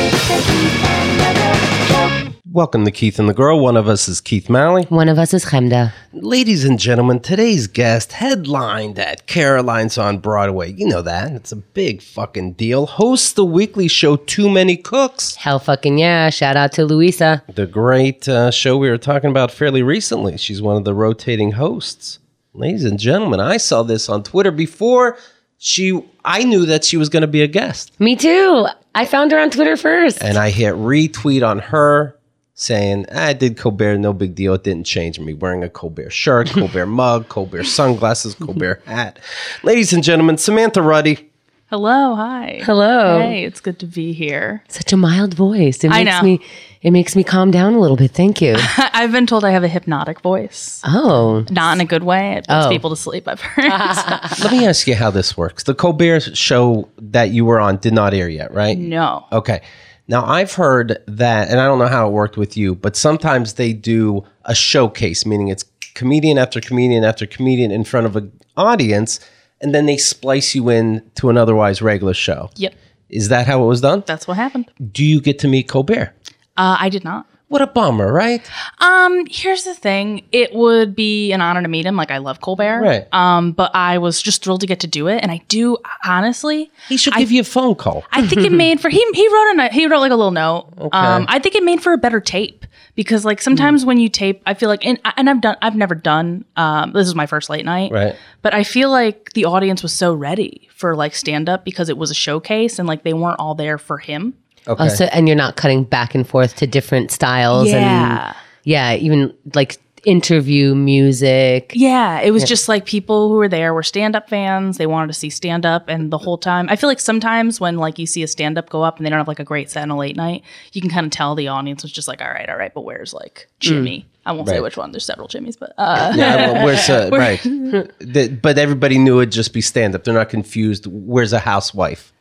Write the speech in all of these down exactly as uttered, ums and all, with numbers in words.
Welcome to Keith and the Girl. One of us is Keith Malley. One of us is Chemda. Ladies and gentlemen, today's guest headlined at Caroline's on Broadway. You know that. It's a big fucking deal. Hosts the weekly show Too Many Cooks. Hell fucking yeah. Shout out to Louisa. The great uh, show we were talking about fairly recently. She's one of the rotating hosts. Ladies and gentlemen, I saw this on Twitter before she. I knew that she was going to be a guest. Me too. I found her on Twitter first. And I hit retweet on her saying, I did Colbert, no big deal. It didn't change me. Wearing a Colbert shirt, Colbert mug, Colbert sunglasses, Colbert hat. Ladies and gentlemen, Samantha Ruddy. Hello, hi. Hello. Hey, it's good to be here. Such a mild voice. It I makes know. me it makes me calm down a little bit. Thank you. I've been told I have a hypnotic voice. Oh. Not in a good way. It puts Oh. people to sleep, I've heard. Let me ask you how this works. The Colbert show that you were on did not air yet, right? No. Okay. Now, I've heard that, and I don't know how it worked with you, but sometimes they do a showcase, meaning it's comedian after comedian after comedian in front of an audience, and then they splice you in to an otherwise regular show. Yep. Is that how it was done? That's what happened. Do you get to meet Colbert? Uh, I did not. What a bummer, right? Um, here's the thing. It would be an honor to meet him. Like, I love Colbert. Right. Um, but I was just thrilled to get to do it. And I do, honestly, He should give you a phone call. I think it made for he he wrote a note- he wrote like a little note. Um, I think it made for a better tape because like sometimes when you tape, I feel like and, and I've done I've never done um, this is my first late night, Right. But I feel like the audience was so ready for like stand up because it was a showcase and like they weren't all there for him. Okay. Oh, so, and you're not cutting back and forth to different styles. Yeah. And yeah, even like interview music. Yeah, it was just like people who were there were stand-up fans. They wanted to see stand-up, and the whole time, I feel like sometimes when like you see a stand-up go up and they don't have like a great set in a late night, you can kind of tell the audience was just like, all right, all right, but where's like Jimmy? I won't say Right. which one. There's several Jimmys, but uh, Yeah, well, where's uh, right? The- but everybody knew it'd just be stand up. They're not confused. Where's a housewife?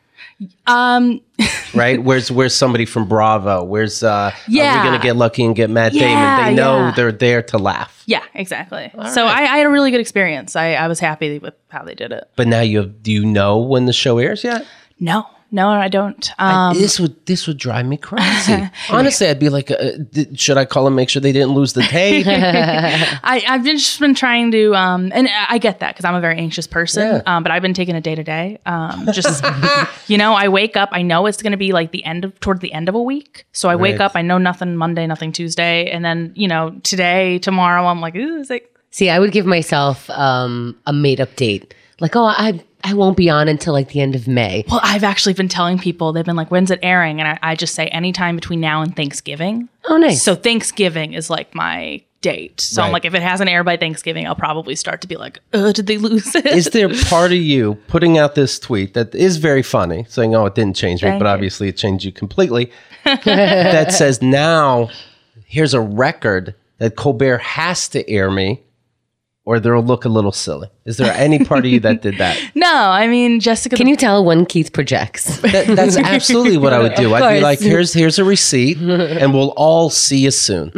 um, Right? Where's where's somebody from Bravo? Where's uh? Are Yeah. we gonna get lucky and get Matt Damon? Yeah, They know yeah. they're there to laugh. yeah, exactly. So I, I had a really good experience. I, I was happy with how they did it. But now you have, do you know when the show airs yet? No, no, I don't. Um, this would this would drive me crazy. Honestly, I'd be like, uh, th- should I call and make sure they didn't lose the tape? I, I've been just been trying to, um, and I get that because I'm a very anxious person. Yeah. Um, but I've been taking it day to day. Um, just you know, I wake up. I know it's going to be like the end of toward the end of a week. So I wake Right. up. I know nothing Monday, nothing Tuesday, and then you know today, tomorrow. I'm like, ooh, it's like See, I would give myself um, a made up date. Like, oh, I I won't be on until like the end of May. well, I've actually been telling people. They've been like, when's it airing? And I, I just say anytime between now and Thanksgiving. Oh, nice. So Thanksgiving is like my date. So I'm Right. like, if it hasn't aired by Thanksgiving, I'll probably start to be like, uh, did they lose it? Is there part of you putting out this tweet that is very funny, saying, oh, it didn't change me, Thank but you. obviously it changed you completely, that says, now here's a record that Colbert has to air me or they'll look a little silly? Is there any part of you that did that? No, I mean, Jessica. Can you tell when Keith projects? That, that's absolutely what I would do. I'd be course. like, here's here's a receipt, and we'll all see you soon.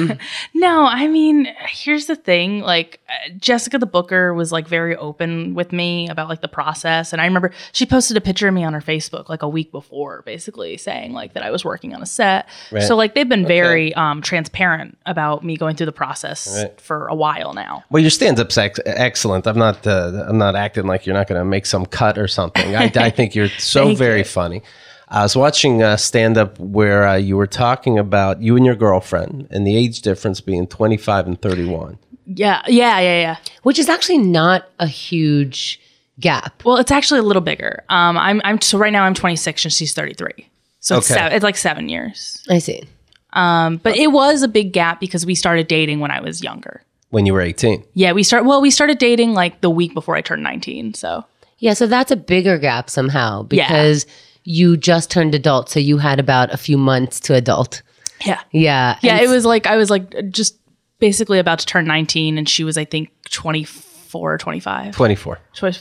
No, I mean, here's the thing. Like, uh, Jessica the Booker was like very open with me about like the process. And I remember she posted a picture of me on her Facebook like a week before, basically saying like that I was working on a set. Right. So like they've been very um, transparent about me going through the process Right. for a while now. Well, your stand-up's ex- excellent. I'm not. Uh, I'm not acting like you're not going to make some cut or something. I, I think you're so Thank very you. funny. I was watching uh, stand-up where uh, you were talking about you and your girlfriend and the age difference being twenty-five and thirty-one. Yeah, yeah, yeah, yeah. Which is actually not a huge gap. Well, it's actually a little bigger. Um, I'm, I'm so right now I'm twenty-six and she's thirty-three. So it's, Okay. seven, it's like seven years. I see. Um, but it was a big gap because we started dating when I was younger. When you were eighteen. Yeah, we start. Well, we started dating like the week before I turned nineteen. So Yeah, so that's a bigger gap somehow Yeah. because you just turned adult, so you had about a few months to adult. yeah, Yeah. yeah. and It was like I was like just basically about to turn nineteen, and she was I think twenty-four or twenty-five. twenty-four.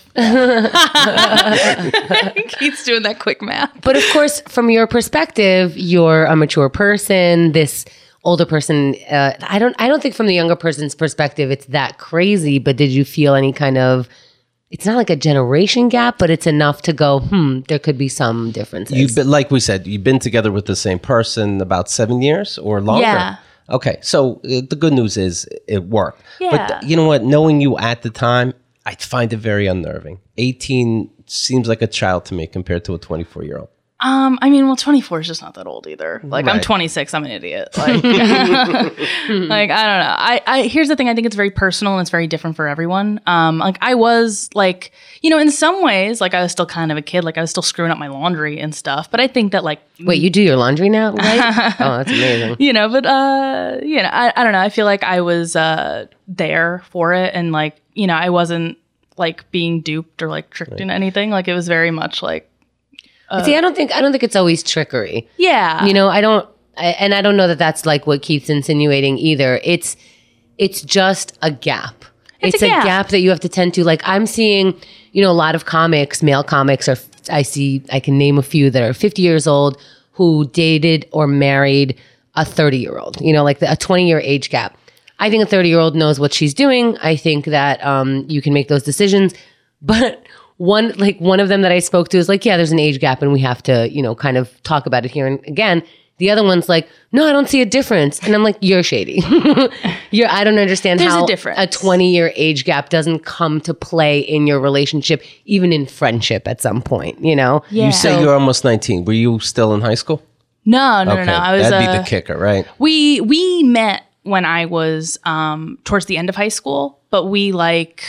Keith's doing that quick math. But of course, from your perspective, you're a mature person. This older person, uh, I don't, I don't think from the younger person's perspective it's that crazy. But did you feel any kind of it's not like a generation gap, but it's enough to go, hmm, there could be some differences. You've been, like we said, you've been together with the same person about seven years or longer. Yeah. Okay, so uh, the good news is it worked. Yeah. But you know what? Knowing you at the time, I find it very unnerving. eighteen seems like a child to me compared to a twenty-four year old. Um, I mean, well, twenty-four is just not that old either. Like, I'm Right. twenty-six. I'm an idiot. Like, like I don't know. I, I, here's the thing. I think it's very personal and it's very different for everyone. Um, like I was like, you know, in some ways, like I was still kind of a kid. Like I was still screwing up my laundry and stuff. But I think that like, Wait, you do your laundry now, right? Oh, that's amazing. you know, but, uh, you know, I, I don't know. I feel like I was, uh, there for it. And like, you know, I wasn't like being duped or like tricked into anything. Like it was very much like, See, I don't think I don't think it's always trickery. yeah, You know, I don't, I, and I don't know that that's like what Keith's insinuating either. It's, it's just a gap. It's It's, a a, gap. gap. that you have to tend to. Like I'm seeing, you know, a lot of comics, male comics, or I see, I can name a few that are fifty years old who dated or married a thirty year old. You know, like the, a twenty year age gap. I think a thirty year old knows what she's doing. I think that um, you can make those decisions, but. One like one of them that I spoke to is like, yeah, there's an age gap and we have to, you know, kind of talk about it here. And again, the other one's like, no, I don't see a difference. And I'm like, you're shady. you're I don't understand There's how a difference. twenty year age gap doesn't come to play in your relationship, even in friendship at some point, you know? Yeah. You say you're almost nineteen. Were you still in high school? no, no, no, no. I was, That'd uh, be the kicker, right? we, we met when I was, um, towards the end of high school, but we like,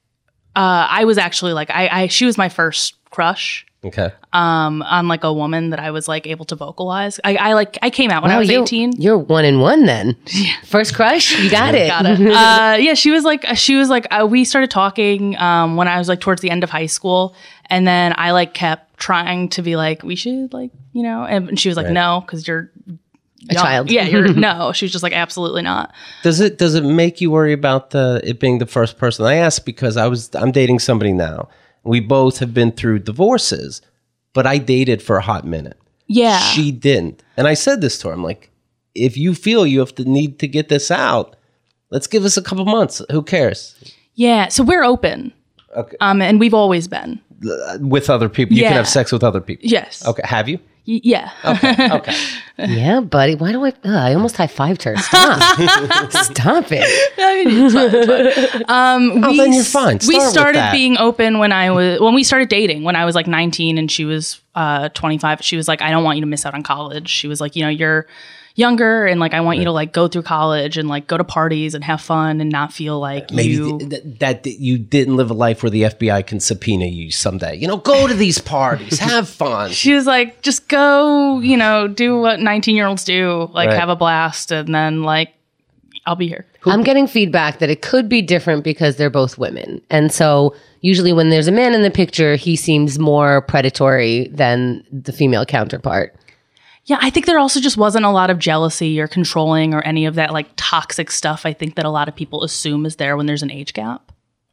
uh, I was actually like, I, I, she was my first crush. Okay. Um, on like a woman that I was like able to vocalize. I, I like, I came out when I Wow, was you're, eighteen. You're one and one then. First crush, you got it. Got it. uh, yeah, she was like, she was like, uh, we started talking um, when I was like towards the end of high school, and then I like kept trying to be like, we should like, you know, and she was like, Right. no, because you're A young. child. Yeah, you're no. She was just like, absolutely not. Does it does it make you worry about the it being the first person? I ask because I was I'm dating somebody now. We both have been through divorces, but I dated for a hot minute. Yeah, She didn't. And I said this to her. I'm like, if you feel you have to need to get this out, let's give us a couple months. Who cares? yeah. So we're open, Okay. um, and we've always been. With other people. You Yeah. can have sex with other people. Yes. Okay. Have you? Y- yeah. Okay. Okay. Yeah, buddy. Why do I? Ugh, I almost high fived her. Stop. Stop it. I mean, it's fine, it's fine. Um, Oh, we then you're s- fine. We Start with started that. being open when I was when we started dating when I was like nineteen and she was uh, twenty-five. She was like, I don't want you to miss out on college. She was like, you know, you're younger and like I want you to like go through college and like go to parties and have fun and not feel like Maybe you. th- th- that th- you didn't live a life where the F B I can subpoena you someday. You know, go to these parties, have fun. She was like, just go, you know, do what nineteen year olds do, like Right. have a blast, and then like I'll be here. I'm getting feedback that it could be different because they're both women. And so usually when there's a man in the picture, he seems more predatory than the female counterpart. Yeah, I think there also just wasn't a lot of jealousy or controlling or any of that like toxic stuff. I think that a lot of people assume is there when there's an age gap.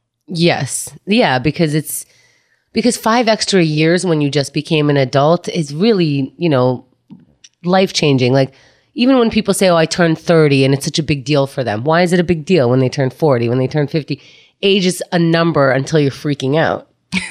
Yes. Yeah, because it's because five extra years when you just became an adult is really, you know, life changing. Like even when people say, oh, I turned thirty and it's such a big deal for them. Why is it a big deal when they turn forty, when they turn fifty? Age is a number until you're freaking out.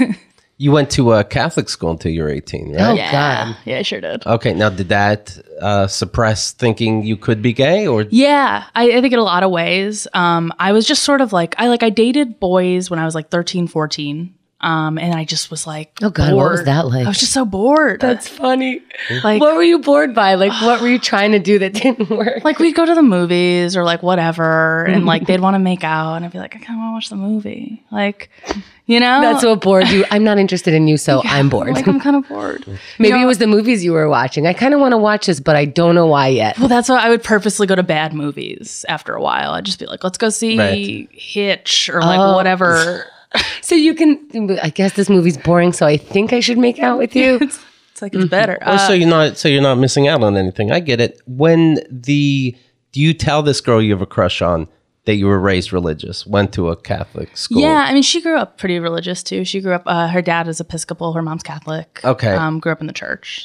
You went to a Catholic school until you were eighteen, right? Oh, Yeah, God. yeah, I sure did. Okay, now did that uh, suppress thinking you could be gay, or Yeah, I, I think in a lot of ways. Um, I was just sort of like I like I dated boys when I was like thirteen, fourteen. Um, and I just was like, Oh, God, what was bored. that like? I was just so bored. funny. like, What were you bored by? Like, what were you trying to do that didn't work? like we'd go to the movies or like whatever, and like they'd want to make out, and I'd be like, I kind of want to watch the movie, like, you know. That's what bored you. I'm not interested in you, so I'm bored. Like I'm kind of bored. Maybe know- it was the movies you were watching. I kind of want to watch this, but I don't know why yet. Well, that's why I would purposely go to bad movies after a while. I'd just be like, let's go see Right. Hitch or like Oh. whatever. So you can. I guess this movie's boring, so I think I should make out with you. it's, it's like it's better. or Uh, so you're not so you're not missing out on anything. I get it. When the do you tell this girl you have a crush on that you were raised religious, went to a Catholic school? yeah, I mean, she grew up pretty religious too. She grew up. Uh, her dad is Episcopal. Her mom's Catholic. Okay. Um, grew up in the church. So.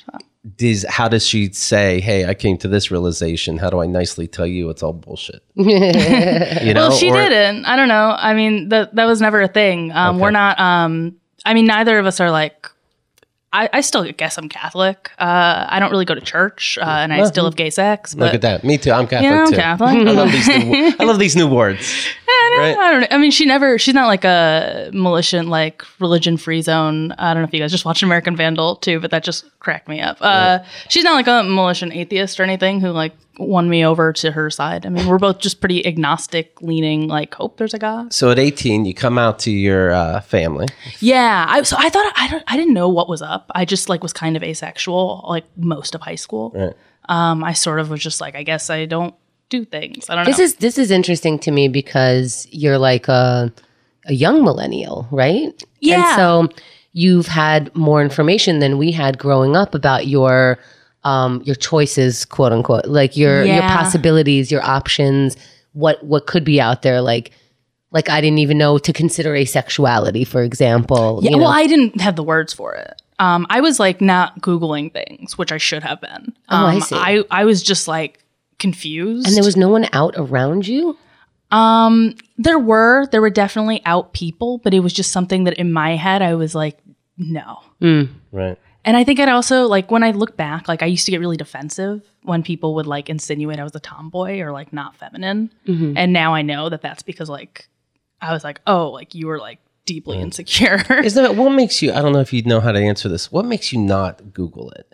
does, how does she say, hey, I came to this realization. How do I nicely tell you it's all bullshit? You know? Well, she Or- didn't. I don't know. I mean, that that was never a thing. Um, Okay. We're not. Um, I mean, neither of us are like. I, I still guess I'm Catholic. Uh, I don't really go to church, uh, and I still have gay sex. But Look at that. Me too. I'm Catholic you know, I'm too. Catholic. I love these new, I love these new words. Right? I don't know. I mean, she never. She's not like a militant, like religion free zone. I don't know if you guys just watched American Vandal too, but that just cracked me up. Uh, she's not like a militant atheist or anything who like won me over to her side. I mean, we're both just pretty agnostic, leaning like hope there's a God. So at eighteen, you come out to your uh, family. Yeah. I, so I thought I don't. I didn't know what was up. I just like was kind of asexual like most of high school. Right. Um, I sort of was just like, I guess I don't do things. I don't This know. is this is interesting to me because you're like a a young millennial, right? Yeah. And so you've had more information than we had growing up about your um your choices, quote unquote, like your your Yeah. possibilities, your options, what what could be out there. Like like I didn't even know to consider asexuality, for example. Yeah, you know? well, I didn't have the words for it. Um, I was like not Googling things, which I should have been. Um, Oh, I see. I, I was just like confused. and there was no one out around you. um, there were there were definitely out people, but it was just something that in my head I was like, no. Right. And I think I'd also like when I look back, like I used to get really defensive when people would like insinuate I was a tomboy or like not feminine. And now I know that that's because like I was like, oh, like you were like deeply insecure. Is that what makes you? I don't know if you know how to answer this. What makes you not Google it?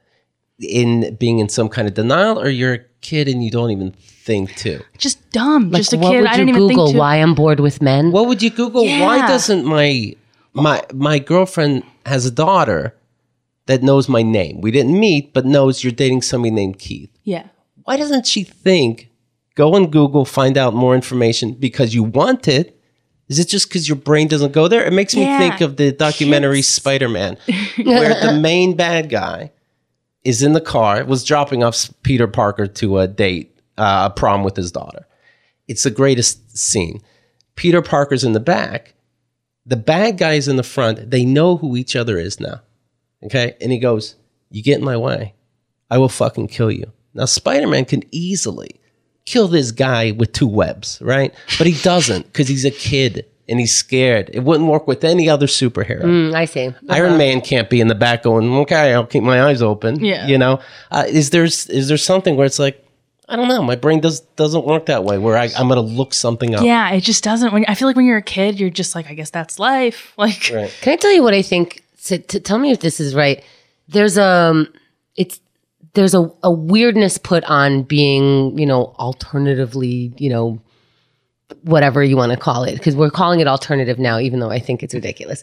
In being in some kind of denial, or you're a kid and you don't even think to? Just dumb. Like, just a what kid. would I you didn't even Google? think to. Why I'm bored with men? What would you Google? Why Yeah. doesn't my my my girlfriend has a daughter that knows my name? We didn't meet, but knows you're dating somebody named Keith. Yeah. Why doesn't she think, go on Google, find out more information because you want it? Is it just because your brain doesn't go there? It makes me Yeah. think of the documentary Spider-Man, where the main bad guy is in the car, was dropping off Peter Parker to a date, uh, a prom with his daughter. It's the greatest scene. Peter Parker's in the back. The bad guy's in the front. They know who each other is now. Okay? And he goes, you get in my way, I will fucking kill you. Now, Spider-Man can easily kill this guy with two webs, right? But he doesn't because he's a kid and he's scared. It wouldn't work with any other superhero. Mm, I see. Iron Man can't be in the back going, okay, I'll keep my eyes open. Yeah. You know, uh, is there is there something where it's like, I don't know, my brain does doesn't work that way. Where I, I'm going to look something up. Yeah, it just doesn't. When I feel like when you're a kid, you're just like, I guess that's life. Like, Right. Can I tell you what I think? To, to tell me if this is right. There's a it's there's a, a weirdness put on being, you know, alternatively, you know, whatever you want to call it, because we're calling it alternative now, even though I think it's ridiculous.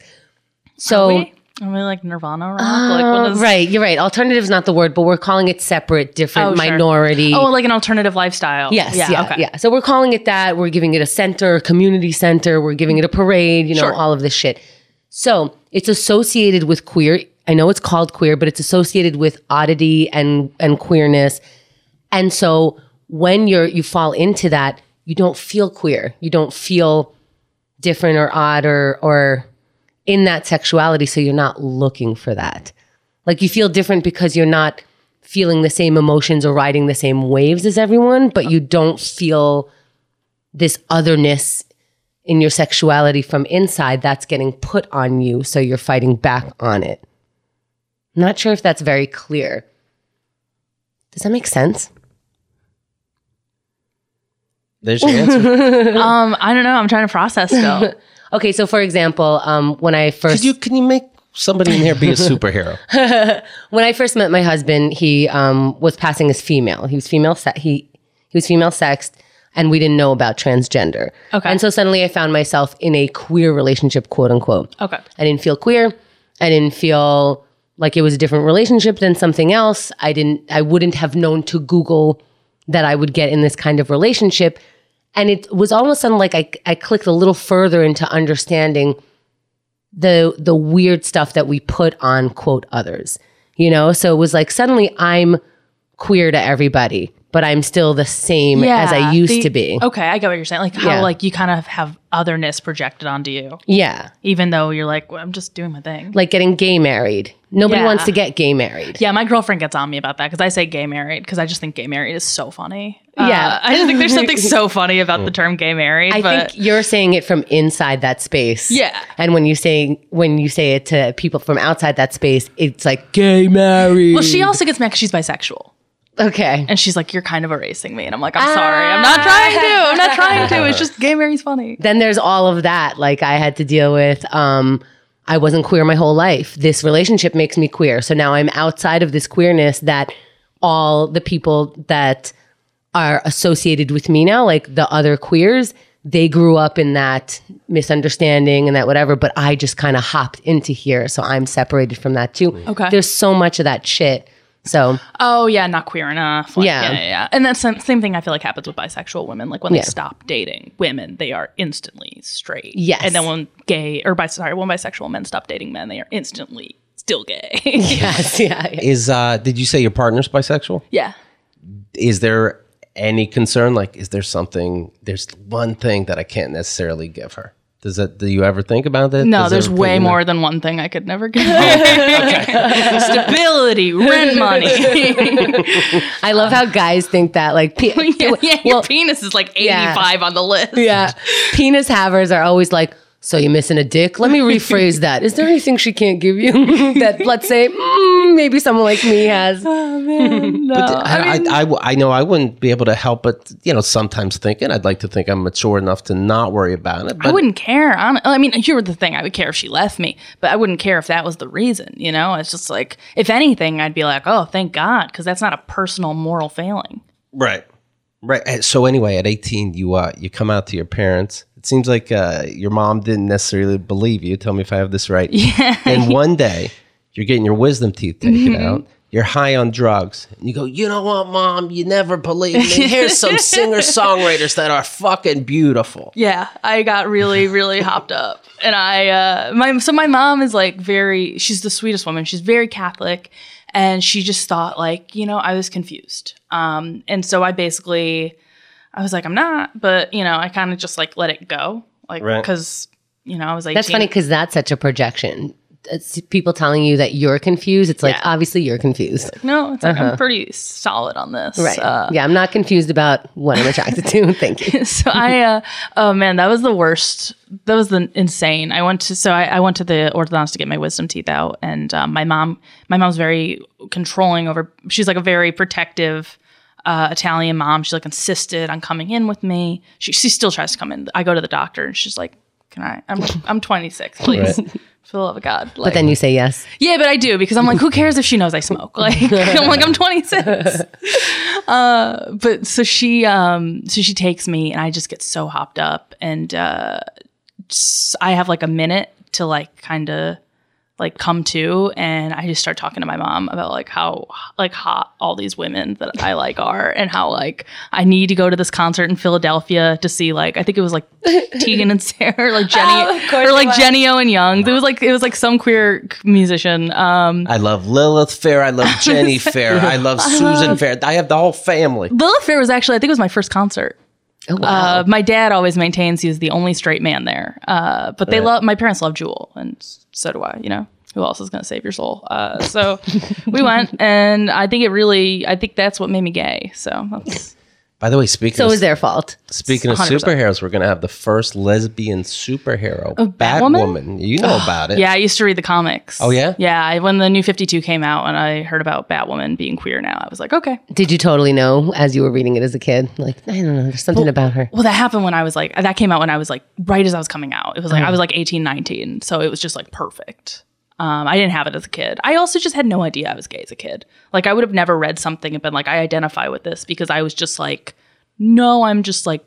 So. are we, are we like Nirvana rock? like, what Uh, is, right, you're right. Alternative is not the word, but we're calling it separate, different, Oh, sure. minority. Oh, like an alternative lifestyle. Yes, Yeah. yeah, okay. yeah. So we're calling it that. We're giving it a center, a community center. We're giving it a parade, you know, Sure. all of this shit. So it's associated with queer. I know it's called queer, but it's associated with oddity and and queerness. And so when you're you fall into that, you don't feel queer. You don't feel different or odd or or in that sexuality. So you're not looking for that. Like you feel different because you're not feeling the same emotions or riding the same waves as everyone, but you don't feel this otherness in your sexuality from inside that's getting put on you. So you're fighting back on it. I'm not sure if that's very clear. Does that make sense? There's your answer. Um, I don't know. I'm trying to process still. Okay, so for example, um, when I first Could you can you make somebody in here be a superhero? when I first met my husband, he um, was passing as female. He was female. Se- he he was female sexed, and we didn't know about transgender. Okay. And so suddenly, I found myself in a queer relationship, quote unquote. Okay. I didn't feel queer. I didn't feel like it was a different relationship than something else. I didn't. I wouldn't have known to Google that I would get in this kind of relationship. And it was all of a sudden like I, I clicked a little further into understanding the the weird stuff that we put on quote others. You know, so it was like suddenly I'm queer to everybody, but I'm still the same as I used the- to be. Okay, I get what you're saying. Like how Yeah. like you kind of have otherness projected onto you, Yeah. even though you're like, well, I'm just doing my thing. Like getting gay married. Nobody Yeah. wants to get gay married. Yeah, my girlfriend gets on me about that because I say gay married because I just think gay married is so funny. Yeah. Uh, I just think there's something so funny about the term gay married. I but think you're saying it from inside that space. Yeah. And when you say when you say it to people from outside that space, it's like gay married. well, she also gets mad because she's bisexual. Okay. And she's like, you're kind of erasing me. And I'm like, I'm sorry. I'm not trying to. I'm not trying to. It's just gay married's funny. Then there's all of that. Like I had to deal with um I wasn't queer my whole life. This relationship makes me queer. So now I'm outside of this queerness that all the people that are associated with me now, like the other queers, they grew up in that misunderstanding and that whatever, but I just kind of hopped into here. So I'm separated from that too. Okay. There's so much of that shit. So Oh, yeah, not queer enough. Like, Yeah. yeah. Yeah, yeah. And that's the same thing I feel like happens with bisexual women. Like when Yeah. they stop dating women, they are instantly straight. Yes. And then when gay, or bis- sorry, when bisexual men stop dating men, they are instantly still gay. yes, yeah. yeah. Is uh, did you say your partner's bisexual? yeah. Is there any concern? Like, is there something? There's one thing that I can't necessarily give her. Does that? Do you ever think about that? No, Does it there's ever put way you in more than one thing I could never give. Stability, rent money. I love how guys think that. Like, pe- yeah, yeah, your well, penis is like Yeah. eighty-five on the list. yeah, penis havers are always like, so you're missing a dick? Let me rephrase that. Is there anything she can't give you that, let's say, mm, maybe someone like me has? Oh, man. No. I, I, I, I know I wouldn't be able to help but, you know, sometimes thinking, I'd like to think I'm mature enough to not worry about it. But I wouldn't care. hon- I mean, here's the thing. I would care if she left me, but I wouldn't care if that was the reason, you know? It's just like, if anything, I'd be like, oh, thank God, because that's not a personal moral failing. Right. Right. And so anyway, at eighteen, you uh, you come out to your parents. It seems like uh, your mom didn't necessarily believe you. Tell me if I have this right. Yeah. And one day, you're getting your wisdom teeth taken Mm-hmm. out. You're high on drugs. And you go, you know what, Mom? You never believe me. Here's some singer-songwriters that are fucking beautiful. Yeah, I got really, really hopped up, and I, uh, my, so my mom is like very, she's the sweetest woman. She's very Catholic, and she just thought like, you know, I was confused, um, and so I basically, I was like, I'm not, but you know, I kind of just like let it go, like Right. because you know, I was like, That's funny because that's such a projection. It's people telling you that you're confused. It's like, Yeah. obviously you're confused. no, it's like I'm pretty solid on this, Right. Uh, yeah, I'm not confused about what I'm attracted to. Thank you. so I, uh, oh man, that was the worst. That was the insane. I went to, so I, I went to the orthodontist to get my wisdom teeth out, and um, my mom, my mom's very controlling over. She's like a very protective uh, Italian mom. She like insisted on coming in with me. She she still tries to come in. I go to the doctor, and she's like, "Can I? I'm I'm twenty-six, please." Right. For the love of God. Like, But then you say yes. yeah, but I do because I'm like, who cares if she knows I smoke? Like, I'm like, I'm twenty-six. Uh, but so she, um, so she takes me, and I just get so hopped up, and uh, just- I have like a minute to like kind of like come to, and I just start talking to my mom about like how like hot all these women that I like are, and how like I need to go to this concert in Philadelphia to see like I think it was like Tegan and Sarah, like Jenny, Oh, of course or it like was. Jenny O and Young. It was like it was like some queer musician. Um, I love Lilith Fair. I love Jenny Fair. I love Susan Fair. I have the whole family. Lilith Fair was actually I think it was my first concert. Oh, wow. Uh, my dad always maintains he was the only straight man there. Uh, but they Right. love my parents love Jewel, and so do I. You know, who else is going to save your soul? Uh, so we went, and I think it really, I think that's what made me gay. So that's, By the way, speaking so it of was their fault. speaking of one hundred percent. superheroes, we're going to have the first lesbian superhero, Batwoman? Batwoman. You know about it. yeah, I used to read the comics. Oh, yeah? yeah. I, when the new fifty-two came out, and I heard about Batwoman being queer now, I was like, okay. Did you totally know as you were reading it as a kid? Like, I don't know, there's something about her. Well, that happened when I was like, that came out when I was like, right as I was coming out. It was like, I was like eighteen, nineteen. So it was just like perfect. Um, I didn't have it as a kid. I also just had no idea I was gay as a kid. Like, I would have never read something and been like, I identify with this, because I was just like, no, I'm just like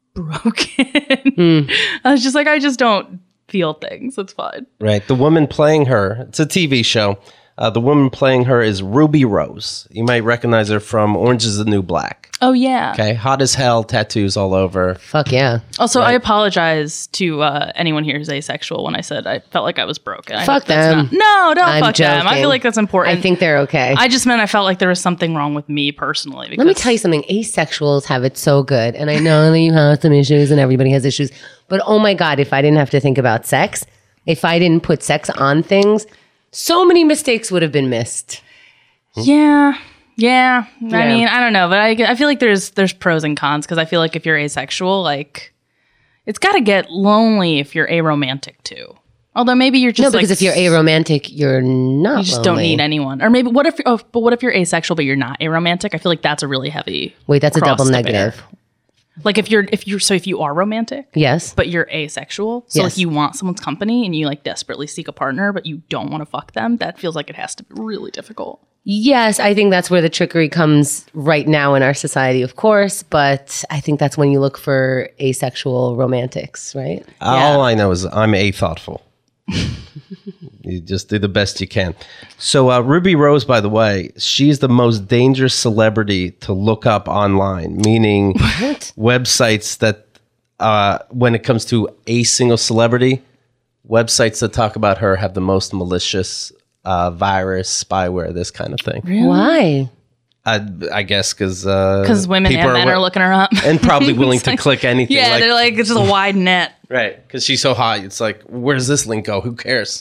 broken. I was just like, I just don't feel things. It's fine. Right. The woman playing her, it's a T V show. Uh, the woman playing her is Ruby Rose. You might recognize her from Orange is the New Black. Oh, yeah. Okay. Hot as hell, tattoos all over. Fuck yeah. Also, I apologize to uh, anyone here who's asexual when I said I felt like I was broken. I Fuck hope that's them. not- no, don't I'm fuck them. I joking. feel like that's important. I think they're okay. I just meant I felt like there was something wrong with me personally. Because Let me tell you something. Asexuals have it so good. And I know that you have some issues and everybody has issues. But oh my God, if I didn't have to think about sex, if I didn't put sex on things, So many mistakes would have been missed. Yeah. Yeah. I Yeah. mean, I don't know, but I, I feel like there's there's pros and cons because I feel like if you're asexual, like it's got to get lonely if you're aromantic too. Although maybe you're just No, because like, if you're aromantic, you're not. you just don't lonely. need anyone. Or maybe what if oh, but what if you're asexual but you're not aromantic? I feel like that's a really heavy. Wait, that's a cross double to negative. bear. Like if you're if you're so if you are romantic, Yes. but you're asexual, so Yes. like you want someone's company and you like desperately seek a partner, but you don't want to fuck them, that feels like it has to be really difficult. Yes, I think that's where the trickery comes right now in our society, of course. But I think that's when you look for asexual romantics, right? All I know is I'm a thoughtful. You just do the best you can. So uh, Ruby Rose, by the way, she's the most dangerous celebrity to look up online, meaning What? websites that, uh, when it comes to a single celebrity, websites that talk about her have the most malicious uh, virus, spyware, this kind of thing. Why? I, I guess because uh, Because women and men are wi- looking her up. and probably willing to like- click anything. Yeah, like, they're like, it's just a wide net. right, because she's so hot. It's like, where's this link go? Who cares?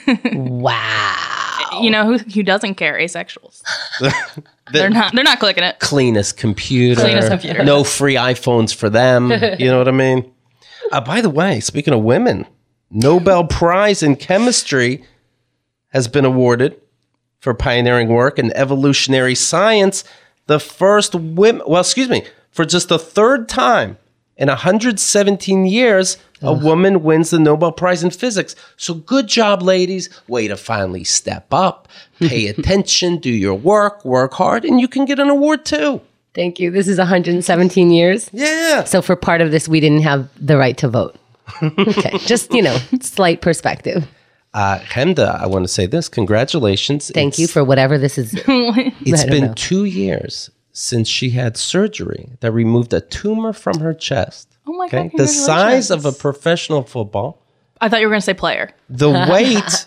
Wow. You know who who doesn't care? Asexuals. They're not. They're not clicking it. Cleanest computer. Cleanest computer. No free iPhones for them. You know what I mean? Uh, by the way, speaking of women, Nobel Prize in Chemistry has been awarded for pioneering work in evolutionary science. The first women, well, excuse me, for just the third time in one hundred seventeen years, a woman wins the Nobel Prize in physics. So good job, ladies. Way to finally step up, pay attention, do your work, work hard, and you can get an award too. Thank you. This is one hundred seventeen years. Yeah. So for part of this, we didn't have the right to vote. Okay. Just, you know, slight perspective. Uh, Hemda, I want to say this. Congratulations. Thank you It's- for whatever this is. It's I don't been know. two years since she had surgery that removed a tumor from her chest. Oh my God, The size of a congratulations. professional football. I thought you were going to say player. The weight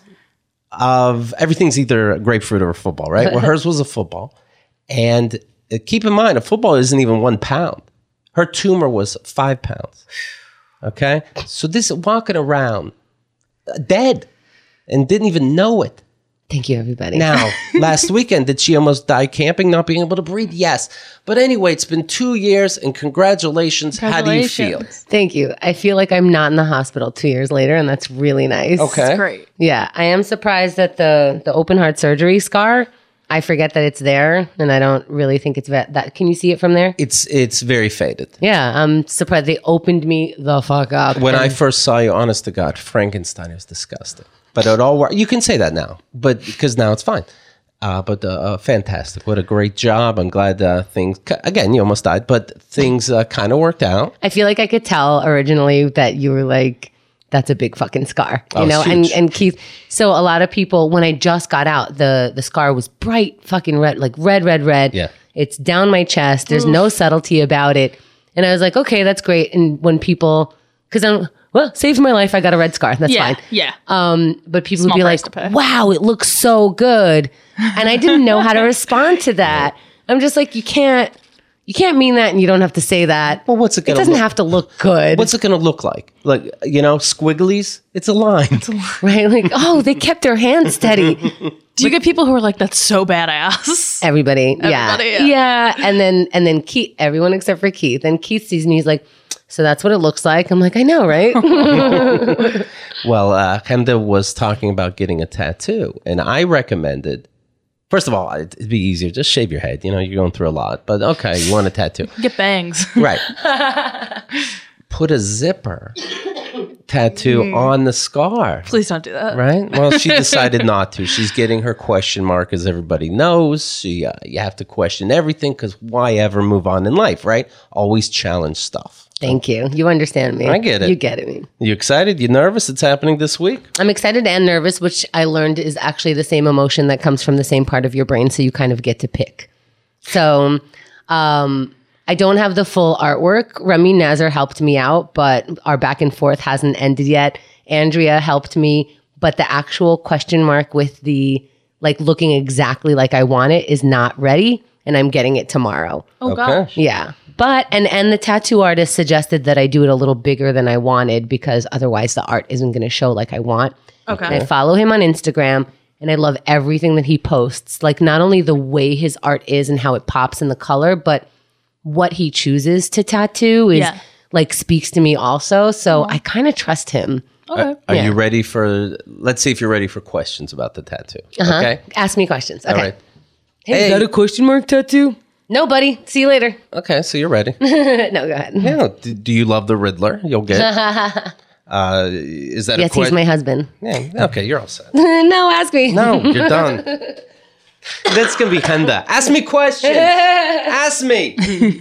of everything's either a grapefruit or a football, right? Well, hers was a football. And uh, keep in mind, a football isn't even one pound. Her tumor was five pounds. Okay? So this walking around uh, dead and didn't even know it. Thank you, everybody. Now, last weekend, did she almost die camping, not being able to breathe? Yes. But anyway, it's been two years, and congratulations. How do you feel? Congratulations. Thank you. I feel like I'm not in the hospital two years later, and that's really nice. Okay. Great. Yeah, I am surprised that the the open heart surgery scar. I forget that it's there, and I don't really think it's that. that can you see it from there? It's it's very faded. Yeah, I'm surprised they opened me the fuck up. When I And first saw you, honest to God, Frankenstein was disgusting. But it all worked. You can say that now, but because now it's fine. Uh, but uh, uh, fantastic. What a great job. I'm glad uh, things, again, you almost died, but things uh, kind of worked out. I feel like I could tell originally that you were like, "That's a big fucking scar," you Oh, know. it's And huge. and Keith. So a lot of people, when I just got out, the the scar was bright fucking red, like red, red, red. Yeah. It's down my chest. There's no subtlety about it. And I was like, okay, that's great. And when people, because I'm, well, saved my life. I got a red scar. That's Yeah. fine. Yeah. Um, but people Small would be price like, to pay. wow, it looks so good. And I didn't know how to respond to that. I'm just like, you can't, you can't mean that and you don't have to say that. Well, what's it It going to doesn't look have to look good. What's it going to look like? Like, you know, squigglies? It's a line. right? Like, oh, they kept their hand steady. Do you get people who are like, that's so badass? Everybody, yeah. Everybody, yeah. yeah. And then, and then Keith, everyone except for Keith. And Keith sees me, he's like, so that's what it looks like. I'm like, I know, right? Well, uh, Hemda was talking about getting a tattoo, and I recommended, first of all, it'd be easier. Just shave your head. You know, you're going through a lot. But okay, you want a tattoo. Get bangs. Right. Put a zipper tattoo on the scar. Please don't do that. Right. Well, she decided not to. She's getting her question mark, as everybody knows. She, uh, you have to question everything because why ever move on in life, right? Always challenge stuff. Thank you. You understand me. I get it. You get it. Me. You excited? You nervous? It's happening this week. I'm excited and nervous, which I learned is actually the same emotion that comes from the same part of your brain. So you kind of get to pick. So um, I don't have the full artwork. Remy Nazar helped me out, but our back and forth hasn't ended yet. Andrea helped me, but the actual question mark with the like looking exactly like I want it is not ready, and I'm getting it tomorrow. Oh, Okay. gosh. Yeah. But, and, and the tattoo artist suggested that I do it a little bigger than I wanted because otherwise the art isn't going to show like I want. Okay. And I follow him on Instagram and I love everything that he posts. Like not only the way his art is and how it pops in the color, but what he chooses to tattoo is Yeah. like speaks to me also. So I kind of trust him. Okay. Are Yeah. you ready for, let's see if you're ready for questions about the tattoo. Uh-huh. Okay. Ask me questions. Okay. All right. Hey, Hey. is that a question mark tattoo? No, buddy. See you later. Okay. So you're ready. No, go ahead. Yeah. Do, do you love the Riddler? You'll get. Uh, is that Yes, a question? he's my husband. Yeah. Okay. You're all set. No, ask me. No, you're done. That's going to be Henda. Ask me questions. Ask me.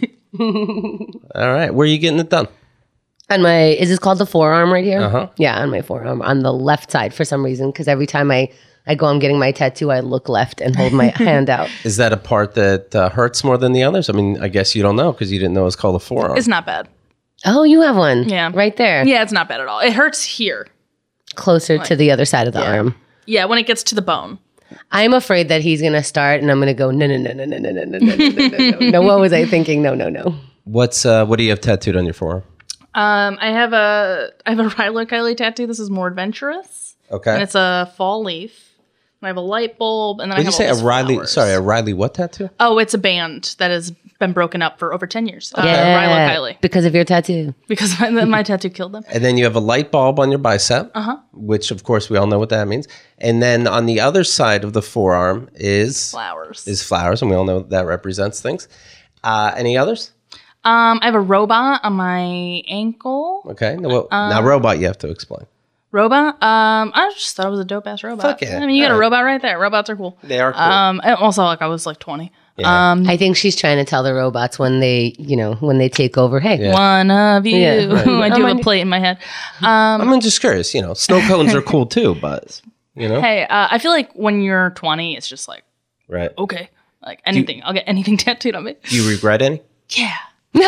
All right. Where are you getting it done? On my, is this called the forearm right here? Uh-huh. Yeah, on my forearm, on the left side for some reason. Because every time I, I go, I'm getting my tattoo, I look left and hold my hand out. Is that a part that uh, hurts more than the others? I mean, I guess you don't know because you didn't know it's called a forearm. It's not bad. Oh, you have one. Yeah. Right there. Yeah, it's not bad at all. It hurts here. Closer to the other side of the arm. Yeah, when it gets to the bone. I'm afraid that he's going to start and I'm going to go, no, no, no, no, no, no, no, no, no, no, no, no, no. No, what was I thinking? No, no, no. What's uh, what do you have tattooed on your forearm? Um, I have a I have a Rilo Kiley tattoo. This is more adventurous. Okay. And it's a fall leaf. And I have a light bulb, and then Did I you have say all a these Riley? flowers. Sorry, a Riley what tattoo? Oh, it's a band that has been broken up for over ten years. Uh, Yeah, Rilo Kiley. because of your tattoo. Because my, my tattoo killed them. And then you have a light bulb on your bicep, Uh-huh. which of course we all know what that means. And then on the other side of the forearm is Flowers. is flowers, and we all know that represents things. Uh, any others? Um, I have a robot on my ankle. Okay. Now, well, Uh, now robot, you have to explain. Robot? Um, I just thought it was a dope ass robot. Fuck yeah. I mean, you got All a right. robot right there. Robots are cool. They are cool. Um, and also like I was like twenty. Yeah. Um, I think she's trying to tell the robots when they, you know, when they take over, hey, Yeah. one of you. Yeah, right. I I'm do on- have a plate in my head. I'm just curious. You know, snow cones are cool too, but you know, Hey, uh, I feel like when you're twenty, it's just like right? okay, like anything. I'll get anything tattooed on me. Do you regret any? Yeah.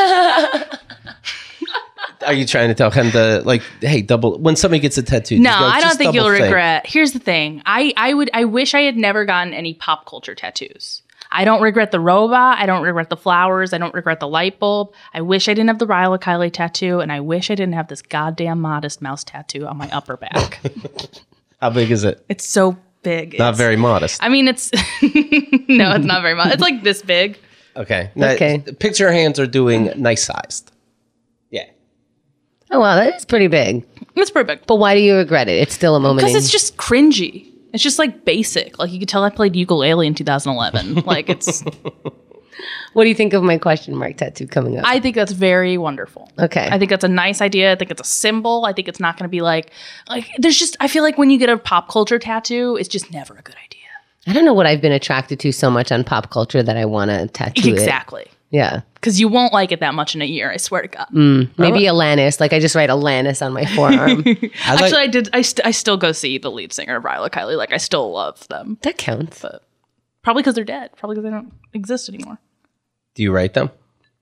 Are you trying to tell him to like, hey, double when somebody gets a tattoo? No, just go, I don't just think you'll double think. regret. Here's the thing. I, I would I wish I had never gotten any pop culture tattoos. I don't regret the robot. I don't regret the flowers. I don't regret the light bulb. I wish I didn't have the Rilo Kiley tattoo, and I wish I didn't have this goddamn Modest Mouse tattoo on my upper back. How big is it? It's so big. Not It's- very modest. I mean, it's no, it's not very much. It's like this big. Okay. Now, Okay. Picture your hands are doing nice sized. Yeah. oh, wow, that is pretty big. It's pretty big But why do you regret it? It's still a moment. because in- it's just cringy. It's just like basic. Like you could tell I played ukulele in two thousand eleven. Like it's. What do you think of my question mark tattoo coming up? I think that's very wonderful. Okay. I think that's a nice idea. I think it's a symbol. I think it's not going to be like, like, there's just, I feel like when you get a pop culture tattoo, it's just never a good idea. I don't know what I've been attracted to so much on pop culture that I want to tattoo it. Exactly. Yeah. Because you won't like it that much in a year, I swear to God. Maybe Alanis. Like I just write Alanis on my forearm. I like, Actually, I did, I, st- I still go see the lead singer of Rilo Kiley. Like, I still love them. That counts. But probably because they're dead. Probably because they don't exist anymore. do you write them?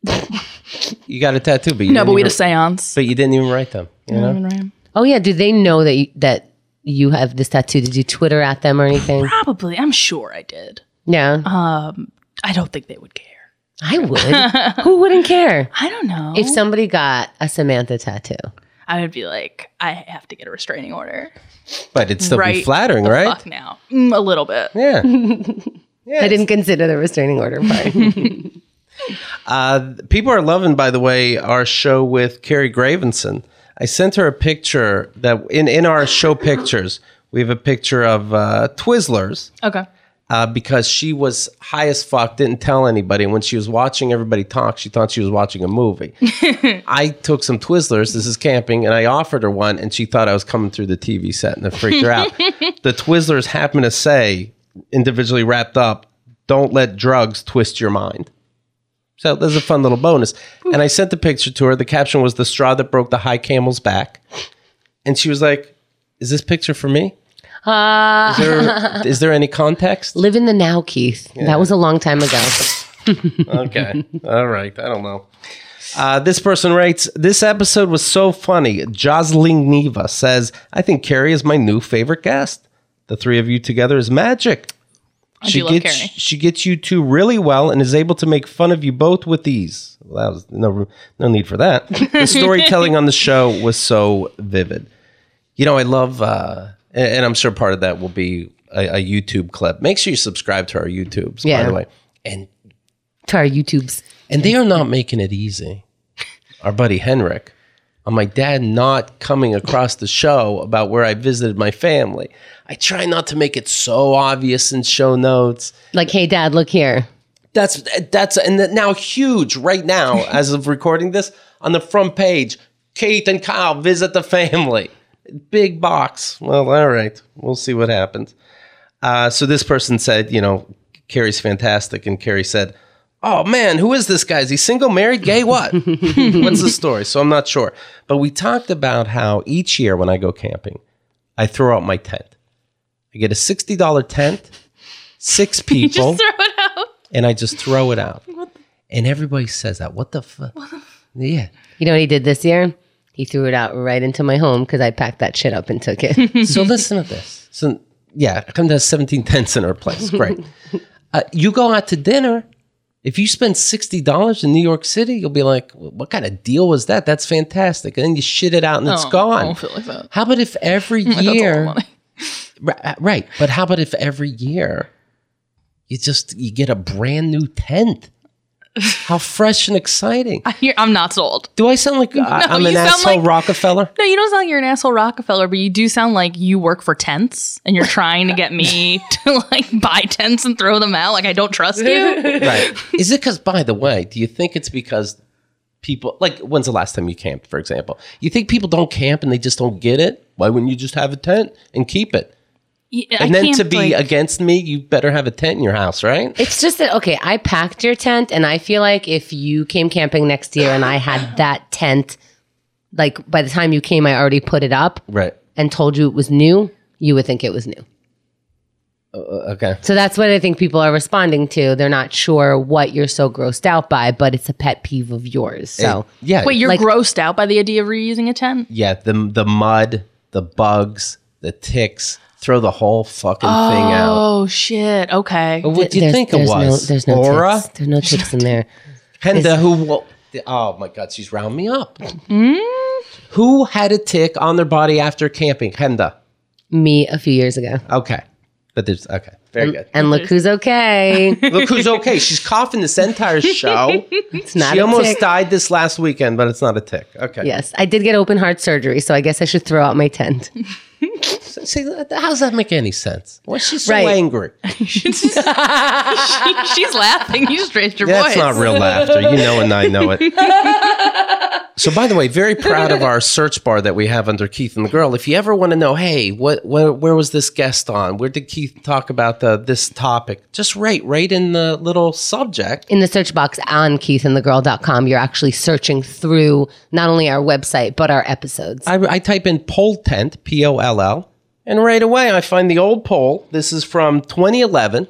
You got a tattoo, but you No, didn't but we even, had a seance. but you didn't even write them. You know? Oh yeah. Do they know that you, that you have this tattoo? Did you Twitter at them or anything? Probably. I'm sure I did. Yeah. I don't think they would care. I would. Who wouldn't care? I don't know. If somebody got a Samantha tattoo. I would be like, I have to get a restraining order. But it'd still be Right flattering, the right? Fuck now. Mm, a little bit. Yeah. Yeah. I didn't consider the restraining order part. Uh, people are loving, by the way, our show with Carrie Gravenson. I sent her a picture that in, in our show pictures, we have a picture of uh, Twizzlers Okay. uh, because she was high as fuck, didn't tell anybody. And when she was watching everybody talk, she thought she was watching a movie. I took some Twizzlers. This is camping. And I offered her one and she thought I was coming through the T V set and it freaked her out. The Twizzlers happen to say, individually wrapped up, don't let drugs twist your mind. So there's a fun little bonus. And I sent the picture to her. The caption was the straw that broke the high camel's back. And she was like, is this picture for me? Uh, Is there, is there any context? live in the now, Keith. That was a long time ago. Okay. All right. I don't know. Uh, this person writes, this episode was so funny. Jocelyn Neva says, I think Carrie is my new favorite guest. The three of you together is magic. I She do love gets Carrie. she gets you two really well and is able to make fun of you both with ease. Well, that was no no need for that. The storytelling on the show was so vivid. You know, I love, uh, and, and I'm sure part of that will be a, a YouTube clip. Make sure you subscribe to our YouTubes, Yeah. by the way. And To our YouTubes. and they are not making it easy. Our buddy Henrik, on my dad not coming across the show about where I visited my family. I try not to make it so obvious in show notes. Like, hey, Dad, look here. That's that's and that now huge right now as of recording this on the front page. Kate and Kyle visit the family. Big box. Well, all right. We'll see what happens. Uh, so this person said, you know, Carrie's fantastic, and Carrie said, "Oh man, who is this guy? Is he single, married, gay? What? What's the story?" So I'm not sure. But we talked about how each year when I go camping, I throw out my tent. I get a sixty dollars tent, six people. Just throw it out. And I just throw it out. And everybody says that. What the fuck? Yeah. You know what he did this year? He threw it out right into my home because I packed that shit up and took it. So listen to this. So yeah, come to seventeen tents in our place. Great. Uh, you go out to dinner. If you spend sixty dollars in New York City, you'll be like, what kind of deal was that? That's fantastic. And then you shit it out and it's Oh, gone. I don't feel like that. How about if every Like, that's a lot of year, money. right, right. But how about if every year you just, you get a brand new tent? How fresh and exciting. I hear, I'm not sold. Do I sound like I, I'm you an sound asshole like- Rockefeller? No, you don't sound like you're an asshole Rockefeller, but you do sound like you work for tents and you're trying to get me to like buy tents and throw them out. Like I don't trust you. Right. Is it because, by the way, do you think it's because people, like, when's the last time you camped, for example? You think people don't camp and they just don't get it? Why wouldn't you just have a tent and keep it? Yeah, And I then to can't, be like- against me, you better have a tent in your house, right? It's just that, okay, I packed your tent, and I feel like if you came camping next year and I had that tent, like by the time you came, I already put it up Right. and told you it was new, you would think it was new. Uh, okay. So that's what I think people are responding to. They're not sure what you're so grossed out by, but it's a pet peeve of yours. So It- yeah. Wait, you're Like- grossed out by the idea of reusing a tent? Yeah, the, the mud, the bugs, the ticks, throw the whole fucking thing out. Oh shit. Okay. What do you There's- think it there's was? No, there's no Aura? ticks. There's no ticks in there. Henda, who, will- oh my God, she's rounding me up. Mm? Who had a tick on their body after camping? Henda. Me a few years ago. Okay. But there's, okay. Very good. And look who's okay. Look who's okay. She's coughing this entire show. It's not She a almost tick. died this last weekend, but it's not a tick. Okay. Yes, I did get open heart surgery, so I guess I should throw out my tent. See, how does that make any sense? Why is she so Right. angry? she, she's laughing. You just raised your That's voice. not real laughter. You know and I know it. So, by the way, very proud of our search bar that we have under Keith and the Girl. If you ever want to know, hey, what, where, where was this guest on? Where did Keith talk about the, this topic? Just write, right in the little subject. In the search box on keith and the girl dot com, you're actually searching through not only our website, but our episodes. I, I type in pole tent, P O L L, and right away I find the old poll. This is from twenty eleven.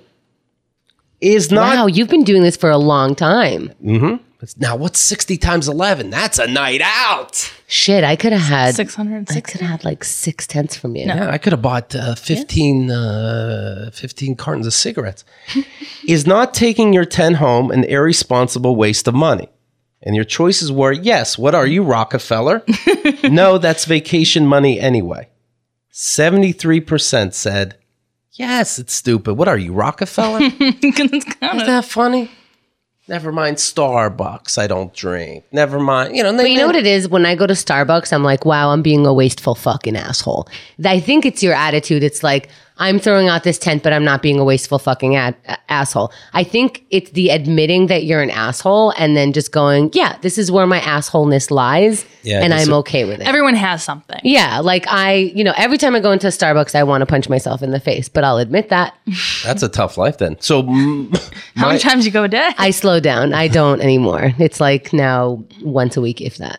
Is not. Wow, you've been doing this for a long time. Now, what's sixty times eleven? That's a night out. Shit, I could have had six hundred I sixty. could have had like six tents from you. Yeah, I could have bought uh, fifteen, uh, fifteen cartons of cigarettes. Is not taking your tent home an irresponsible waste of money? And your choices were, yes, what are you, Rockefeller? No, that's vacation money anyway. seventy-three percent said, yes, it's stupid. What are you, Rockefeller? It's kind Isn't of that funny? Never mind Starbucks. I don't drink. Never mind. You know, But you know what it is? When I go to Starbucks, I'm like, wow, I'm being a wasteful fucking asshole. I think it's your attitude. It's like, I'm throwing out this tent, but I'm not being a wasteful fucking ad- a- asshole. I think it's the admitting that you're an asshole and then just going, yeah, this is where my assholeness lies. Yeah, and this I'm is- okay with it. everyone has something. Yeah, like I, you know, every time I go into Starbucks, I want to punch myself in the face, but I'll admit that. That's a tough life then. So, mm, How my- many times you go a day? I slow down. I don't anymore. It's like now once a week, if that.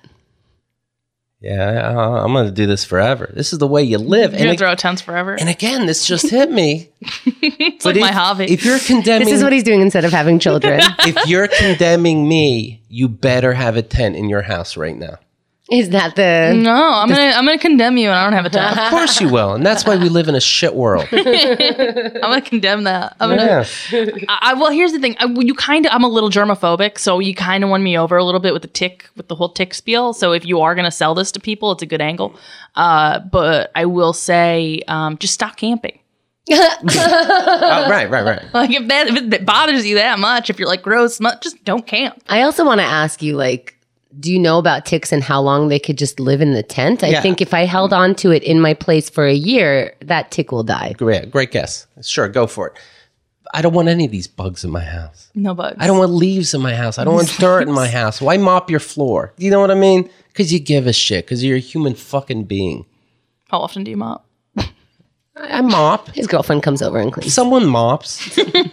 yeah, I- I'm going to do this forever. This is the way you live. You're gonna And, throw out tents forever. and again, this just hit me. It's like But my if, hobby. If you're condemning, This is what he's doing instead of having children. if you're condemning me, you better have a tent in your house right now. Is that the... no, I'm gonna I'm gonna condemn you, and I don't have a tent. Of course you will, and that's why we live in a shit world. I'm gonna condemn that. I'm gonna. Yeah. I, I- well, here's the thing. I, you kind of, I'm a little germophobic, so you kind of won me over a little bit with the tick, with the whole tick spiel. So if you are going to sell this to people, it's a good angle. Uh, but I will say, um, just stop camping. Oh, right, right, right. Like if that if it bothers you that much, if you're like gross, mu- just don't camp. I also want to ask you, like, do you know about ticks and how long they could just live in the tent? I Yeah. think if I held on to it in my place for a year, that tick will die. Great, great guess. Sure, go for it. I don't want any of these bugs in my house. No bugs. I don't want leaves in my house. I don't want dirt in my house. Why mop your floor? You know what I mean? Because you give a shit. Because you're a human fucking being. How often do you mop? I, I mop. His girlfriend comes over and cleans. Someone mops.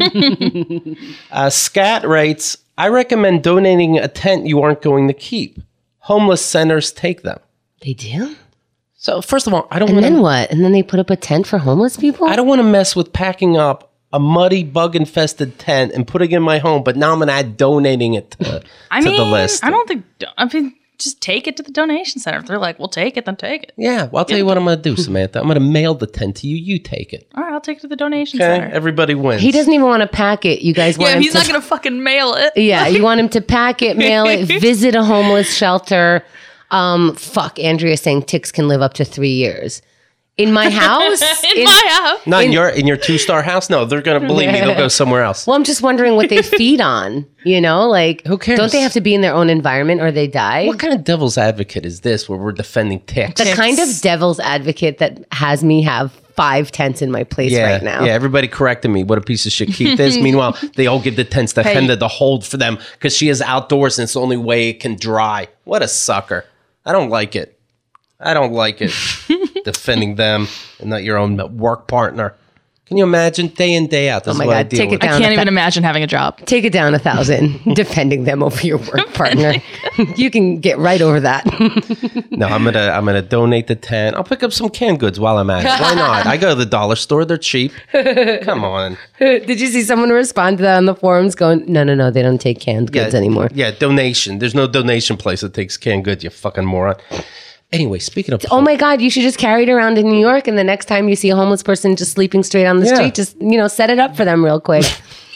uh, Scat writes, I recommend donating a tent you aren't going to keep. Homeless centers take them. They do? So first of all, I don't And want then to. what? And then they put up a tent for homeless people? I don't want to mess with packing up a muddy, bug-infested tent and putting it in my home. But now I'm going to add donating it to, I to mean, the list. I don't think. I mean, just take it to the donation center. If they're like, "We'll take it," then take it. Yeah, well, I'll tell you what I'm going to do, Samantha. I'm going to mail the tent to you. You take it. All right, I'll take it to the donation Okay, center. everybody wins. He doesn't even want to pack it. You guys want Yeah, him he's to not gonna fucking mail it. Yeah, you want him to pack it, mail it, visit a homeless shelter. Um, fuck, Andrea's saying ticks can live up to three years. In my house? in, In- my house. Not in your in your two star house. No, they're gonna believe me. They'll go somewhere else. Well, I'm just wondering what they feed on. You know, like Who cares? don't they have to be in their own environment or they die? What kind of devil's advocate is this? Where we're defending ticks? The kind of devil's advocate that has me have five tents in my place yeah, right now. yeah. Everybody corrected me. What a piece of shit Keith is. Meanwhile, they all give the tents to Henda to hold for them because she is outdoors and it's the only way it can dry. What a sucker! I don't like it. I don't like it. Defending them and not your own work partner. Can you imagine day in day out? This Oh my is what I God, deal take it with. I down. can't a even fa- imagine having a job. Take it down a thousand, defending them over your work partner. You can get right over that. No, I'm gonna I'm gonna donate the tent. I'll pick up some canned goods while I'm at it. Why not? I go to the dollar store. They're cheap. Come on. Did you see someone respond to that on the forums going, no, no, no, they don't take canned goods anymore. Yeah, donation. There's no donation place that takes canned goods, you fucking moron. Anyway, speaking of Oh my God, you should just carry it around in New York, and the next time you see a homeless person just sleeping straight on the Yeah. street, just, you know, set it up for them real quick.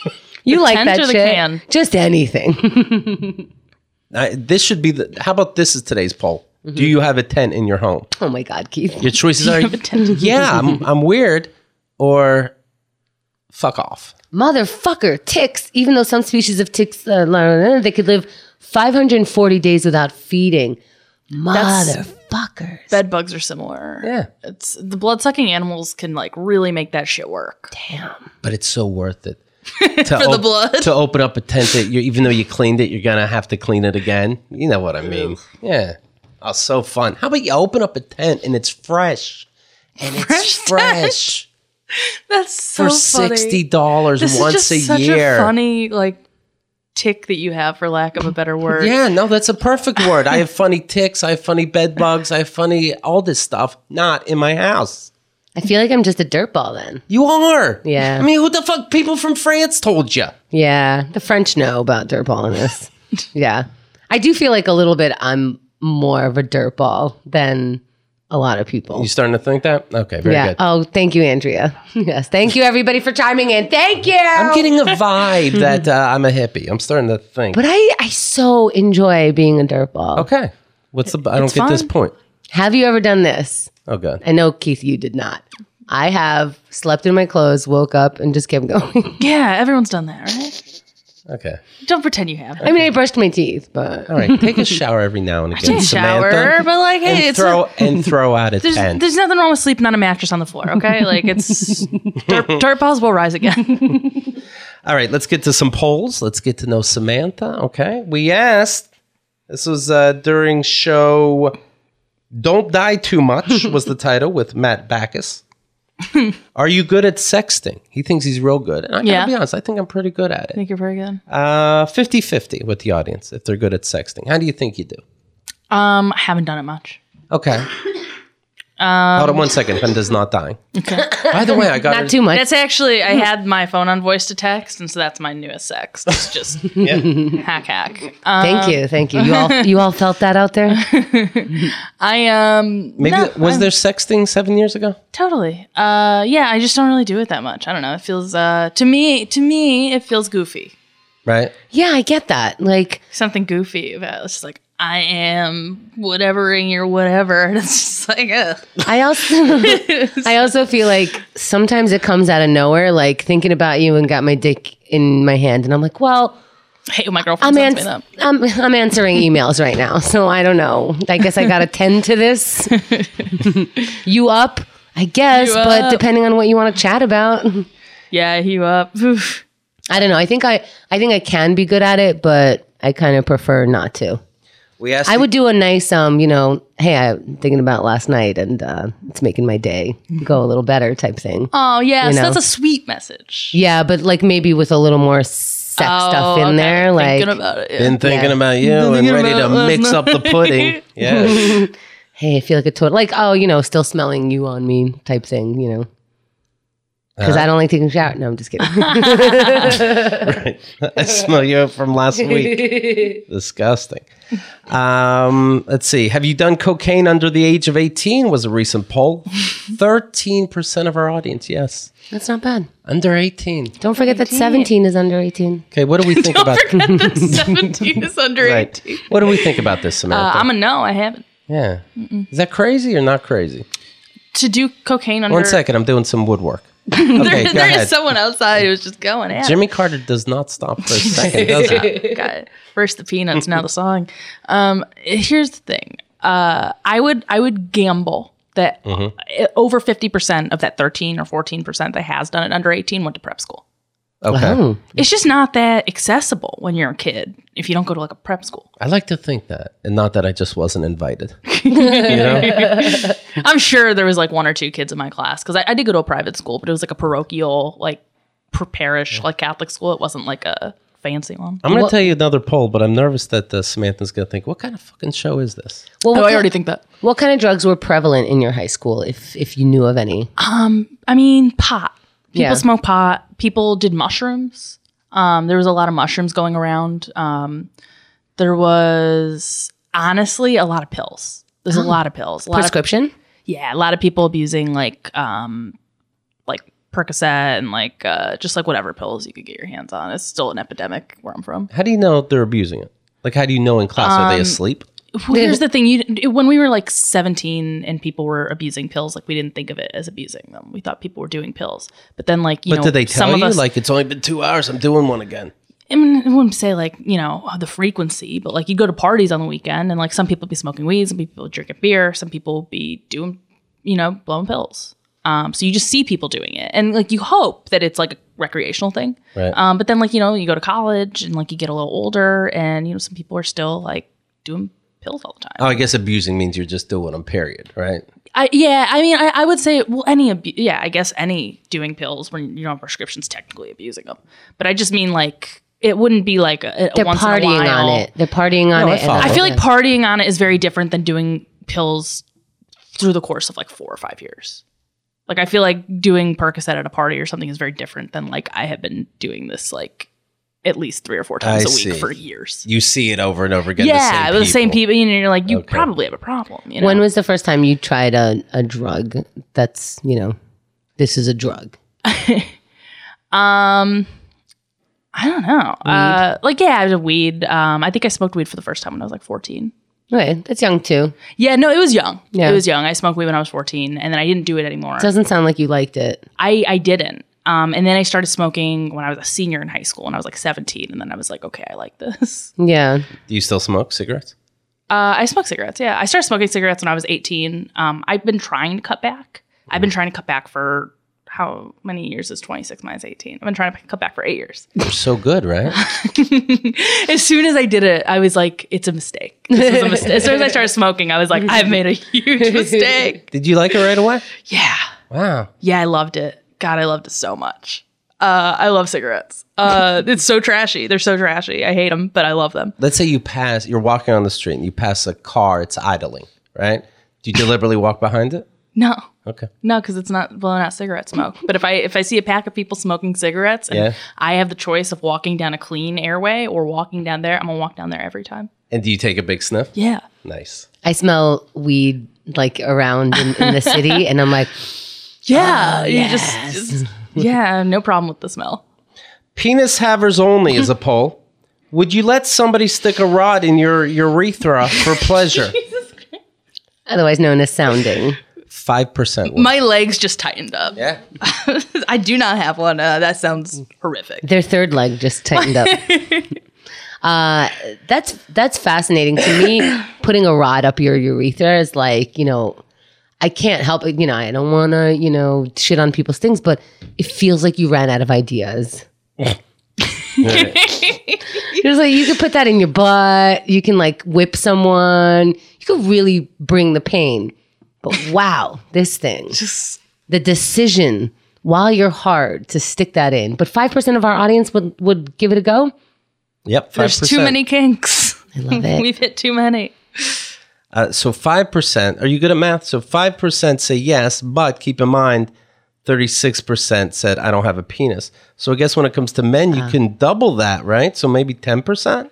You like tent that or the shit. can? Just anything. I, this should be the. How about this is today's poll? Do you have a tent in your home? Oh my God, Keith. Your choices are have a tent? yeah, I'm I'm weird, or fuck off. Motherfucker, ticks, even though some species of ticks, uh, they could live five hundred forty days without feeding. Motherfuckers. Bed bugs are similar. Yeah. It's the blood sucking animals can like really make that shit work. Damn. But it's so worth it. To For the blood? To open up a tent that you, even though you cleaned it, you're gonna have to clean it again. You know what I mean? Yeah. Oh, so fun. How about you open up a tent and it's fresh, and it's Fresh fresh, That's so for funny. sixty dollars This once is just a such year. a funny like tick that you have, for lack of a better word. Yeah, no, that's a perfect word. I have funny ticks. I have funny bed bugs. I have funny all this stuff. Not in my house. I feel like I'm just a dirtball then. You are. Yeah. I mean, who the fuck? People from France told you. Yeah, the French know about dirtballiness. Yeah. I do feel like a little bit I'm more of a dirtball than a lot of people. You starting to think that? Okay, very Yeah. good. Oh, thank you, Andrea. Yes. Thank you, everybody, for chiming in. Thank you. I'm getting a vibe that uh, I'm a hippie. I'm starting to think. But I, I so enjoy being a dirtball. Okay. What's the? I don't It's get this fun. point. Have you ever done this? Oh god. I know, Keith, you did not. I have slept in my clothes, woke up, and just kept going. Yeah, everyone's done that, right? Okay. Don't pretend you have. I mean, I brushed my teeth, but All right. Take a shower every now and again, Take a shower, Samantha, but like, hey, and it's throw and throw out a there's, tent. there's nothing wrong with sleeping on a mattress on the floor, okay? Like it's dirt, dirt balls will rise again. All right. Let's get to some polls. Let's get to know Samantha. Okay. We asked. This was uh, during show. Don't Die Too Much was the title with Matt Backus. Are you good at sexting? He thinks he's real good. And I gotta Yeah. be honest, I think I'm pretty good at I it. think you're very good. Uh, fifty-fifty with the audience if they're good at sexting. How do you think you do? Um, I haven't done it much. Okay. Hold on one second. Penda's not dying. Okay. By the way, I got her- not too much. That's actually I had my phone on voice to text, and so that's my newest sex. It's just Yeah. hack hack. Um, Thank you, thank you. You all, you all felt that out there. I um Maybe no, was I'm- there sexting seven years ago? totally. Uh, yeah, I just don't really do it that much. I don't know. It feels uh to me to me it feels goofy. Right. Yeah, I get that. Like, Something goofy about it. It's just like I am whatevering your whatever. And it's just like, ugh. I also, I also feel like sometimes it comes out of nowhere. Like thinking about you and got my dick in my hand, and I'm like, well, Hey, my girlfriend I'm, sends ans- me that. I'm I'm answering emails right now, so I don't know. I guess I got to tend to this. You up? I guess, You but up. depending on what you want to chat about. Yeah, you up. Oof. I don't know. I think I I think I can be good at it, but I kind of prefer not to. We asked I you- would do a nice, um, you know, hey, I'm thinking about last night, and uh, it's making my day go a little better, type thing. Oh, yeah. You So know. that's a sweet message. Yeah, but like maybe with a little more sex Oh, stuff in okay. there, like, Thinking about it. Yeah. been thinking Yeah. about you and thinking ready to about last mix up the pudding. Yeah. hey, I feel like a total, like, oh, you know, still smelling you on me, type thing, you know. Because Uh-huh. I don't like taking a shower. No, I'm just kidding. I smell you from last week. Disgusting. Um, let's see. Have you done cocaine under the age of eighteen? Was a recent poll. thirteen percent of our audience, yes. That's not bad. Under eighteen. Don't forget that seventeen is under eighteen. Okay, what do we think about seventeen is under right. eighteen. What do we think about this, Uh, Samantha? I'm a no. I haven't. yeah. Is that crazy or not crazy? To do cocaine under. One second, I'm doing some woodwork. Okay, there, go there ahead. is someone outside who's just going at it. Jimmy Carter does not stop for a second, does he? Got it. First the peanuts, now the song. Um, here's the thing. Uh, I would I would gamble that Mm-hmm. over fifty percent of that thirteen or fourteen percent that has done it under eighteen went to prep school. Okay. Oh. It's just not that accessible when you're a kid if you don't go to like a prep school. I like to think that, and not that I just wasn't invited. you know? I'm sure there was like one or two kids in my class because I, I did go to a private school, but it was like a parochial, like per parish, like Catholic school. It wasn't like a fancy one. I'm going to Well- tell you another poll, but I'm nervous that uh, Samantha's going to think, what kind of fucking show is this? Well, Oh, what, I ki- already think that. what kind of drugs were prevalent in your high school, if if you knew of any? I mean, pot. People Yeah. smoke pot. People did mushrooms. Um, there was a lot of mushrooms going around. Um, there was honestly a lot of pills. There's a lot of pills. A lot of, Prescription? yeah, a lot of people abusing like um, like Percocet and like uh, just like whatever pills you could get your hands on. It's still an epidemic where I'm from. How do you know they're abusing it? Like, how do you know in class? Are Um, they asleep? Well, here's the thing: you when we were like seventeen and people were abusing pills, like we didn't think of it as abusing them. We thought people were doing pills, but then like you But know, did they some tell of you, us, like, it's only been two hours, I'm doing one again? I mean, I wouldn't say like, you know, the frequency, but like you go to parties on the weekend and like some people be smoking weed, some people drinking beer, some people be doing, you know, blowing pills. Um, so you just see people doing it. And like you hope that it's like a recreational thing. Right. Um, but then like, you know, you go to college and like you get a little older and, you know, some people are still like doing pills all the time. Oh, I guess abusing means you're just doing them, period, right? I, yeah, I mean, I, I would say, well, any, abu- yeah, I guess any doing pills when you're on prescription's technically abusing them. But I just mean like, it wouldn't be like a, a They're once in a partying while. on it. They're partying on No, I it. and follow. that's I feel like it. partying on it is very different than doing pills through the course of like four or five years. Like I feel like doing Percocet at a party or something is very different than like I have been doing this like at least three or four times I a week see. for years. You see it over and over again. Yeah, the the same same people. people. You know, you're like, you Okay. probably have a problem. You know? When was the first time you tried a, a drug that's, you know, this is a drug? um, I don't know. Uh, like yeah, I was a weed. Um, I think I smoked weed for the first time when I was like fourteen. Okay, that's young too. Yeah, no, it was young. Yeah. It was young. I smoked weed when I was fourteen, and then I didn't do it anymore. Doesn't sound like you liked it. I, I didn't. Um, and then I started smoking when I was a senior in high school, and I was like seventeen. And then I was like, okay, I like this. Yeah. Do you still smoke cigarettes? Uh, I smoke cigarettes. Yeah, I started smoking cigarettes when I was eighteen. Um, I've been trying to cut back. I've been trying to cut back for how many years is twenty-six minus eighteen? I've been trying to cut back for eight years. You're so good, right? As soon as I did it, I was like, it's a mistake. This is a mistake. As soon as I started smoking, I was like, I've made a huge mistake. Did you like it right away? Yeah. Wow. Yeah, I loved it. God, I loved it so much. Uh, I love cigarettes. Uh, it's so trashy. They're so trashy. I hate them, but I love them. Let's say you pass, you're walking on the street and you pass a car, it's idling, right? Do you deliberately walk behind it? No, Okay. no, because it's not blowing out cigarette smoke. But if I if I see a pack of people smoking cigarettes and Yeah. I have the choice of walking down a clean airway or walking down there, I'm gonna walk down there every time. And do you take a big sniff? Yeah. Nice. I smell weed like around in, in the city, and I'm like, Yeah. you yes. just, just yeah, no problem with the smell. Penis havers only is a poll. Would you let somebody stick a rod in your urethra for pleasure? Otherwise known as sounding. Five percent. My legs just tightened up. Yeah. I do not have one. Uh, that sounds horrific. Their third leg just tightened up. uh, that's that's fascinating to me. Putting a rod up your urethra is like, you know, I can't help it. You know, I don't want to, you know, shit on people's things, but it feels like you ran out of ideas. Just like you could put that in your butt. You can like whip someone. You could really bring the pain. But wow, this thing, Just the decision while you're hard to stick that in. But five percent of our audience would, would give it a go. Yep. five percent. there's too many kinks. I love it. We've hit too many. Uh, so five percent. Are you good at math? So five percent say yes, but keep in mind, thirty-six percent said I don't have a penis. So I guess when it comes to men, you can double that, right? So maybe ten percent.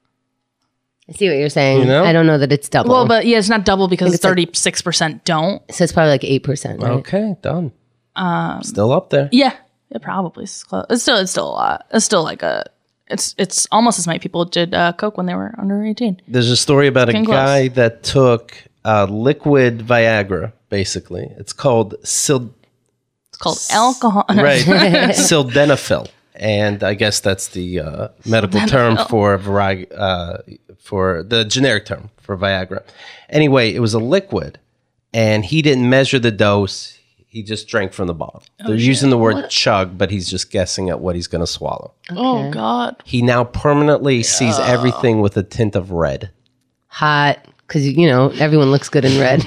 I see what you're saying. You know? I don't know that it's double. Well, but yeah, it's not double because it's like- thirty-six percent don't. so it's probably like eight percent, right? Okay, done. Um, Still up there. Yeah, it probably is close. It's still, it's still a lot. It's still like a, it's it's almost as many people did uh, coke when they were under eighteen. There's a story about a Getting close. guy that took uh, liquid Viagra, basically. It's called sil- It's called alcohol. right, sildenafil. And I guess that's the uh, medical term for Vi- uh, for the generic term for Viagra. Anyway, it was a liquid, and he didn't measure the dose. He just drank from the bottle. They're using the word chug, but he's just guessing at what he's going to swallow. Oh God. He now permanently sees everything with a tint of red. Hot, because, you know, everyone looks good in red.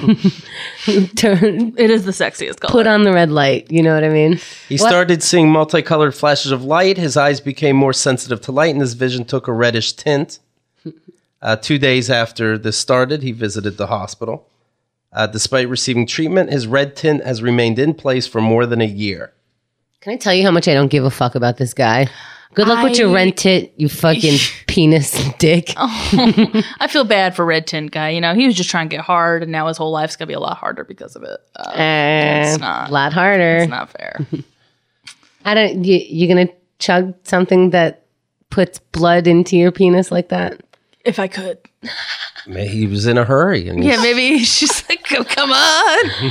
Turn, It is the sexiest color. put on the red light. You know what I mean? He What? started seeing multicolored flashes of light. His eyes became more sensitive to light, and his vision took a reddish tint. Uh, two days after this started, he visited the hospital. Uh, despite receiving treatment, his red tint has remained in place for more than a year. Can I tell you how much I don't give a fuck about this guy? Good luck with your I- rent it, you fucking penis dick. I feel bad for Red Tint guy. You know, he was just trying to get hard, and now his whole life's gonna be a lot harder because of it. Uh, Eh, it's not. a lot harder. it's not fair. I don't. You, you gonna chug something that puts blood into your penis like that? If I could, May- He was in a hurry. And yeah, he's- maybe she's like, oh, come on.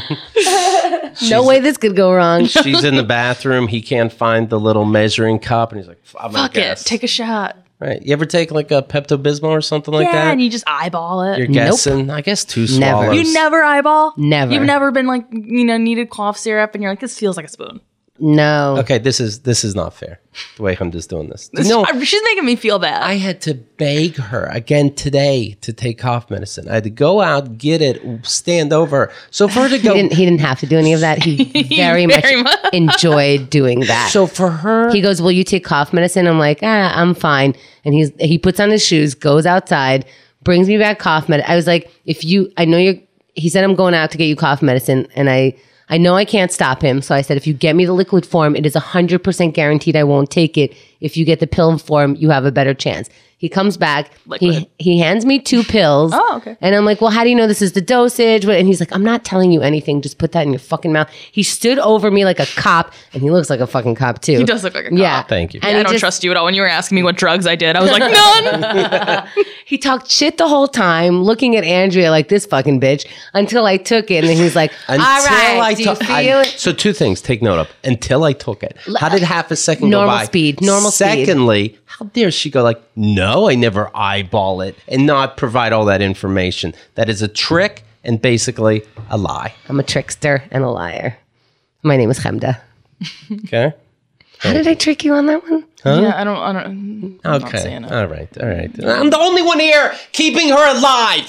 No way this could go wrong. she's in the bathroom. He can't find the little measuring cup, and he's like, I'm gonna Fuck it, guess. take a shot. Right. You ever take like a Pepto-Bismol or something like yeah, that? and you just eyeball it. You're guessing. I guess two Never. swallows. You never eyeball? Never. You've never been like, you know, needed cough syrup, and you're like, this feels like a spoon. No. Okay, this is this is not fair. The way I'm just doing this. This- No, I- she's making me feel bad. I had to beg her again today to take cough medicine. I had to go out, get it, stand over her. So for her to He go, didn't. He didn't have to do any of that. He very, Very much, much. enjoyed doing that. so for her, He goes, "Will you take cough medicine?" I'm like, "Ah, I'm fine." And he's he puts on his shoes, goes outside, brings me back cough medicine. I was like, "If you, I know you're." He said, "I'm going out to get you cough medicine," and I, I know I can't stop him. So I said, "If you get me the liquid form, it is a hundred percent guaranteed I won't take it. If you get the pill form, you have a better chance." He comes back. Liquid. He he hands me two pills. Oh, okay. And I'm like, "Well, how do you know this is the dosage?" And he's like, "I'm not telling you anything. Just put that in your fucking mouth." He stood over me like a cop, and he looks like a fucking cop too. He does look like a cop. Yeah. Thank you. And I he don't just- trust you at all. When you were asking me what drugs I did, I was like, none. He talked shit the whole time, looking at Andrea like this fucking bitch, until I took it, and then he's like, "All right, I do you took- feel I- it?" So two things. Take note of. Until I took it. How did half a second Normal go by? speed, normal speed. Secondly, how dare she go like, no, I never eyeball it and not provide all that information. That is a trick and basically a lie. I'm a trickster and a liar. My name is Chemda. Okay. How did I trick you on that one? Yeah, I don't. I don't. I'm not Okay. saying it. All right. All right. I'm the only one here keeping her alive.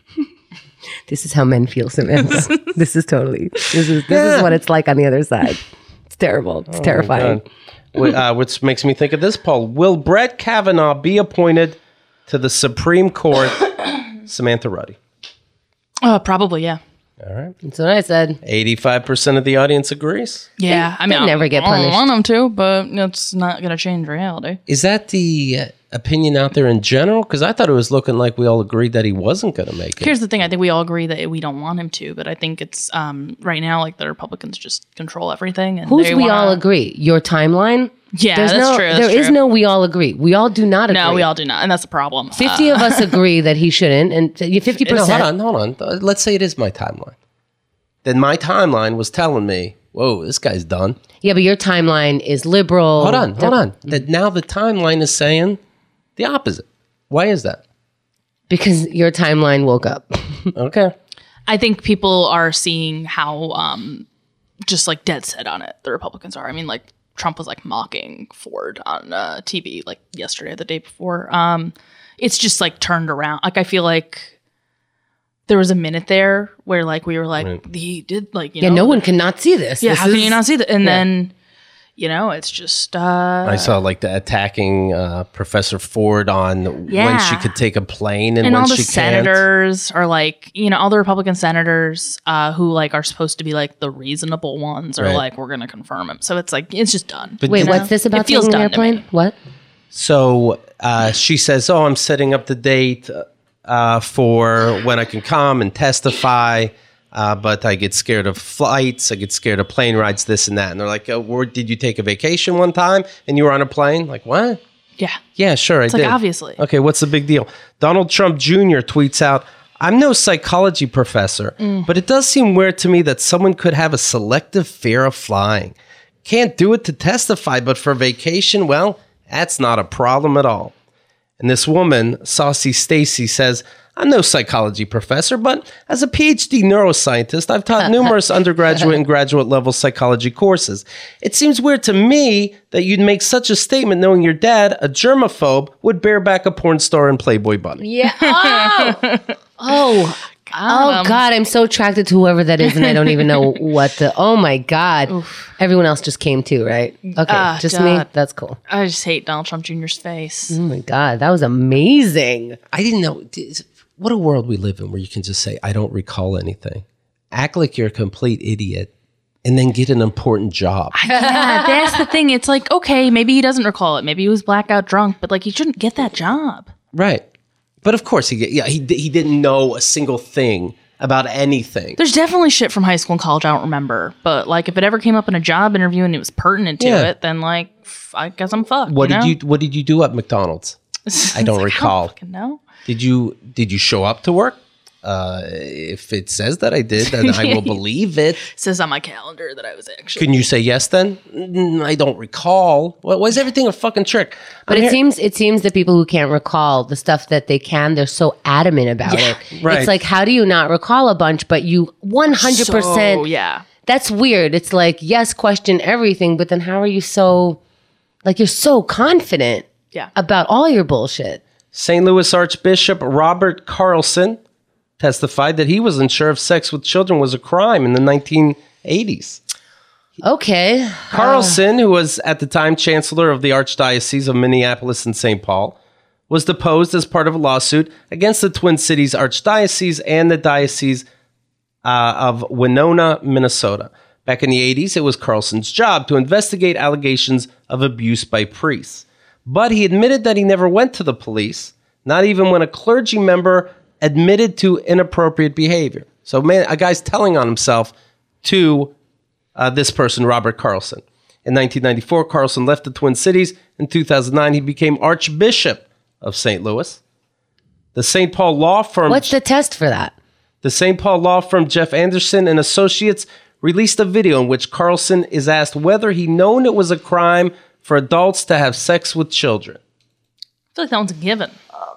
This is how men feel, Samantha. This is totally. This is this Yeah. is what it's like on the other side. It's terrible. It's terrifying. Wh- uh, which makes me think of this poll. Will Brett Kavanaugh be appointed to the Supreme Court? Samantha Ruddy. Oh, probably, yeah. All right. That's what I said. eighty-five percent of the audience agrees. Yeah, I mean, they never get I don't punished. want them to, but it's not going to change reality. Is that the opinion out there in general? Because I thought it was looking like we all agreed that he wasn't going to make it. Here's the thing. I think we all agree that we don't want him to, but I think it's um, right now like the Republicans just control everything. And Who's they we wanna, all agree? Your timeline? Yeah, There's that's no, true. That's There true. is no we all agree. We all do not agree. No, we all do not. And that's the problem. fifty Uh, of us agree that he shouldn't, and fifty No, percent. hold on, hold on. Uh, Let's say it is my timeline. Then my timeline was telling me, whoa, this guy's done. Yeah, but your timeline is liberal. Hold on, hold on. That now the timeline is saying the opposite. Why is that? Because your timeline woke up. Okay. I think people are seeing how um, just like dead set on it the Republicans are. I mean, like Trump was like mocking Ford on uh, T V like yesterday, or the day before. Um, it's just like turned around. Like I feel like there was a minute there where like we were like Right. he did like you Yeah, know no one cannot see this. yeah This how can is- you not see that? And yeah. then you know it's just uh, I saw like the attacking uh, Professor Ford on when Yeah. she could take a plane and, and when all the she can't. senators are like, you know, all the Republican senators uh, who like are supposed to be like the reasonable ones are Right. like, we're going to confirm him. So it's like, it's just done. But Wait, did- what's this about It feels taking an done to me. airplane? What? So uh, she says, "Oh, I'm setting up the date uh, for when I can come and testify, uh, but I get scared of flights. I get scared of plane rides, this and that." And they're like, oh, where, "Did you take a vacation one time and you were on a plane?" Like, what? Yeah. Yeah, sure, I It's did. like, obviously. Okay, what's the big deal? Donald Trump Junior tweets out, "I'm no psychology professor, Mm. but it does seem weird to me that someone could have a selective fear of flying. Can't do it to testify, but for vacation, well, that's not a problem at all." And this woman, Saucy Stacy, says, "I'm no psychology professor, but as a P H D neuroscientist, I've taught numerous undergraduate and graduate level psychology courses. It seems weird to me that you'd make such a statement knowing your dad, a germaphobe, would bear back a porn star and Playboy bunny." Yeah. Oh. oh. Oh um, God, I'm so attracted to whoever that is, and I don't even know what the. Oh my God, everyone else just came too, right? Okay, Ah, just me. God. That's cool. I just hate Donald Trump Junior's face. Oh my God, that was amazing. I didn't know. What a world we live in where you can just say, "I don't recall anything." Act like you're a complete idiot and then get an important job. Yeah, that's the thing. It's like, okay, maybe he doesn't recall it. Maybe he was blackout drunk, but like he shouldn't get that job. Right. But of course, he yeah he he didn't know a single thing about anything. There's definitely shit from high school and college I don't remember. But like if it ever came up in a job interview and it was pertinent to Yeah. it, then like f- I guess I'm fucked. What you did know? you What did you do at McDonald's? I don't recall. fucking know. Did you Did you show up to work? Uh, if it says that I did, then I will believe it. It says on my calendar that I was actually. Can you say yes then? Mm, I don't recall. Why, why is everything a fucking trick? But I'm it here- seems it seems that people who can't recall the stuff that they can, they're so adamant about Yeah. it. Right. It's like, how do you not recall a bunch, but you one hundred percent? So, yeah. That's weird. It's like, yes, question everything, but then how are you so, like, you're so confident Yeah. about all your bullshit? Saint Louis Archbishop Robert Carlson testified that he wasn't sure if sex with children was a crime in the nineteen eighties. Okay. Carlson, who was at the time chancellor of the Archdiocese of Minneapolis and Saint Paul, was deposed as part of a lawsuit against the Twin Cities Archdiocese and the Diocese uh, of Winona, Minnesota. Back in the eighties, it was Carlson's job to investigate allegations of abuse by priests. But he admitted that he never went to the police, not even when a clergy member admitted to inappropriate behavior. So man, a guy's telling on himself to uh, this person, Robert Carlson. In nineteen ninety-four, Carlson left the Twin Cities. In two thousand nine, he became Archbishop of Saint Louis. The Saint Paul law firm... What's the test for that? The Saint Paul law firm Jeff Anderson and Associates released a video in which Carlson is asked whether he known it was a crime for adults to have sex with children. I feel like that one's a given.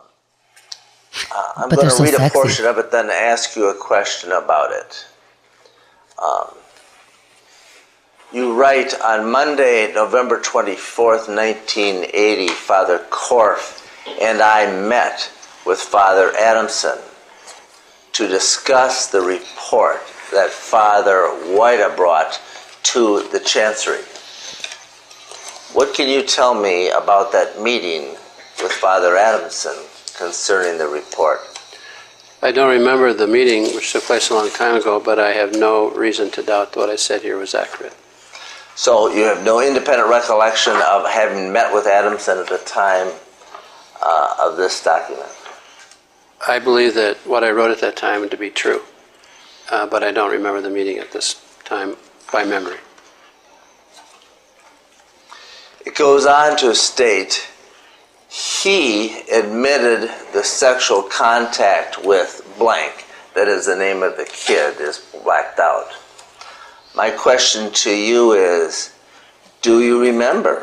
I'm But going they're to so read a sexy. portion of it, then ask you a question about it. Um, you write, on Monday, November twenty-fourth, nineteen eighty, Father Korf and I met with Father Adamson to discuss the report that Father White brought to the Chancery. What can you tell me about that meeting with Father Adamson concerning the report? I don't remember the meeting, which took place a long time ago, but I have no reason to doubt what I said here was accurate. So you have no independent recollection of having met with Adamson at the time uh, of this document? I believe that what I wrote at that time to be true, uh, but I don't remember the meeting at this time by memory. It goes on to state he admitted the sexual contact with blank, that is the name of the kid, is blacked out. My question to you is, do you remember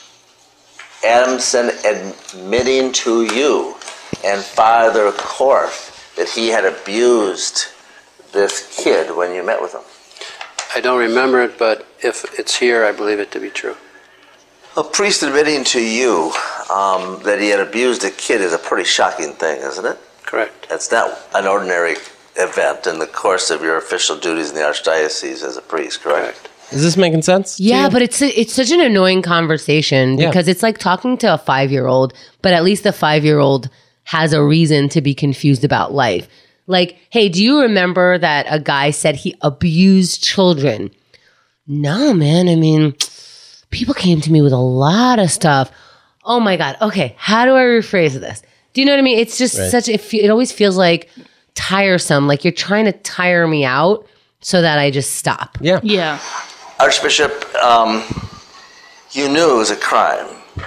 Adamson admitting to you and Father Korf that he had abused this kid when you met with him? I don't remember it, but if it's here, I believe it to be true. A priest admitting to you um, that he had abused a kid is a pretty shocking thing, isn't it? Correct. It's not an ordinary event in the course of your official duties in the Archdiocese as a priest, correct? Correct. Is this making sense? to Yeah, you? but it's it's such an annoying conversation Yeah. because it's like talking to a five-year-old, but at least the five-year-old has a reason to be confused about life. Like, hey, do you remember that a guy said he abused children? No, man. I mean, people came to me with a lot of stuff. Oh my God. Okay, how do I rephrase this? Do you know what I mean? It's just Right. such, it, fe- it always feels like tiresome. Like you're trying to tire me out so that I just stop. Yeah. Yeah. Archbishop, um, you knew it was a crime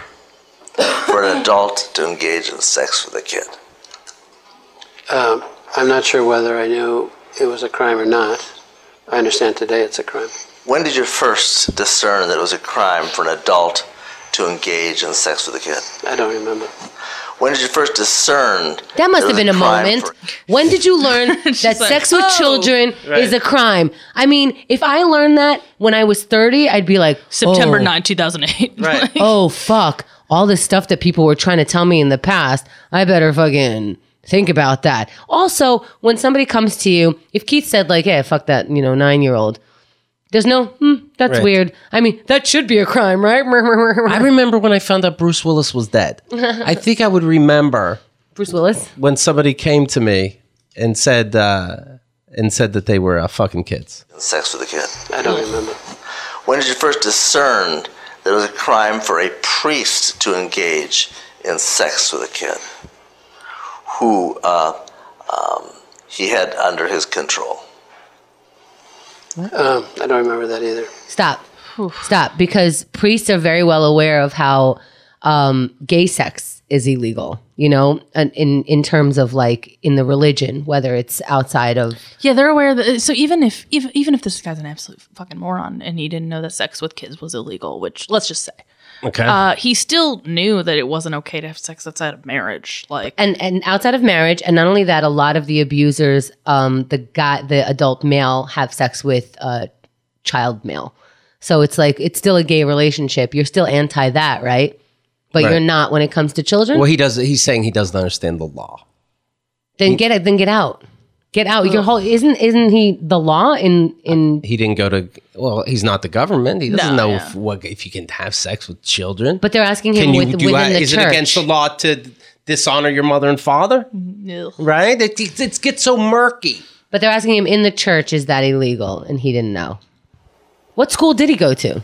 for an adult to engage in sex with a kid. Um, I'm not sure whether I knew it was a crime or not. I understand today it's a crime. When did you first discern that it was a crime for an adult to engage in sex with a kid? I don't remember. When did you first discern That must it have was been a crime moment. for- When did you learn that like, sex with "Oh." children is a crime? I mean, if I learned that when I was thirty, I'd be like, September oh, ninth, two thousand eight. Right. oh, fuck. All this stuff that people were trying to tell me in the past, I better fucking think about that. Also, when somebody comes to you, if Keith said like, hey, fuck that, you know, nine-year-old, there's no, hmm, that's Right. weird. I mean, that should be a crime, right? I remember when I found out Bruce Willis was dead. I think I would remember Bruce Willis. when somebody came to me and said uh, and said that they were uh, fucking kids. in sex with a kid? I don't remember. When did you first discern that it was a crime for a priest to engage in sex with a kid who uh, um, he had under his control? Um, I don't remember that either. Stop. Stop. Because priests are very well aware of how um, gay sex is illegal, you know, and in, in terms of like in the religion, whether it's outside of. Yeah, they're aware that. So even if even, even if this guy's an absolute fucking moron and he didn't know that sex with kids was illegal, which let's just say, Okay. uh, he still knew that it wasn't okay to have sex outside of marriage. Like, And, and outside of marriage, and not only that, a lot of the abusers, um, the guy, the adult male, have sex with uh, child male. So it's like it's still a gay relationship. You're still anti that, right? But Right. you're not when it comes to children. well, he does. He's saying he doesn't understand the law. then get it. Then get out. Get out. Your whole isn't isn't he the law in in He didn't go to. Well, he's not the government. He doesn't No, know yeah. if, what, if you can have sex with children. But they're asking him can you with, do? within uh, the is church. it against the law to dishonor your mother and father? ugh. Right? It, it, it gets so murky. But they're asking him in the church, is that illegal? And he didn't know. What school did he go to?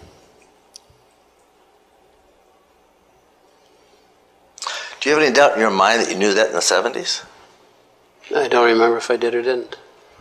Do you have any doubt in your mind that you knew that in the seventies? I don't remember if I did or didn't.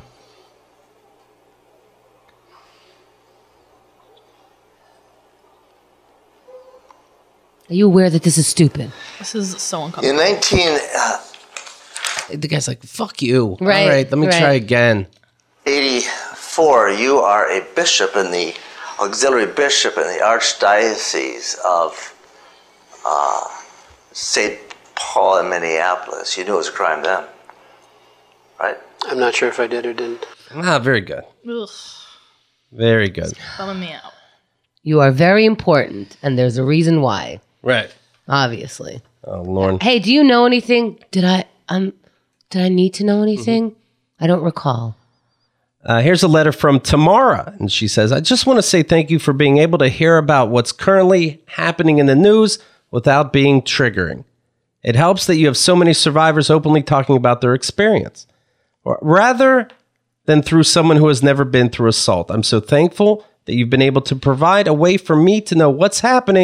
Are you aware that this is stupid? This is so uncomfortable. In nineteen The guy's like, "Fuck you." Right, All right, let me right. try again. eighty-four, you are a bishop in the auxiliary bishop in the Archdiocese of uh, Saint Paul in Minneapolis. You knew it was a crime then, right? I'm not sure if I did or didn't. Ah, very good. Ugh, Very good. bumming me out. You are very important, and there's a reason why, Right. obviously. Oh, Lauren. Hey, do you know anything? Did I um did I need to know anything? I don't recall. Uh, here's a letter from Tamara, and she says, I just want to say thank you for being able to hear about what's currently happening in the news without being triggering. It helps that you have so many survivors openly talking about their experience, or rather than through someone who has never been through assault. I'm so thankful that you've been able to provide a way for me to know what's happening,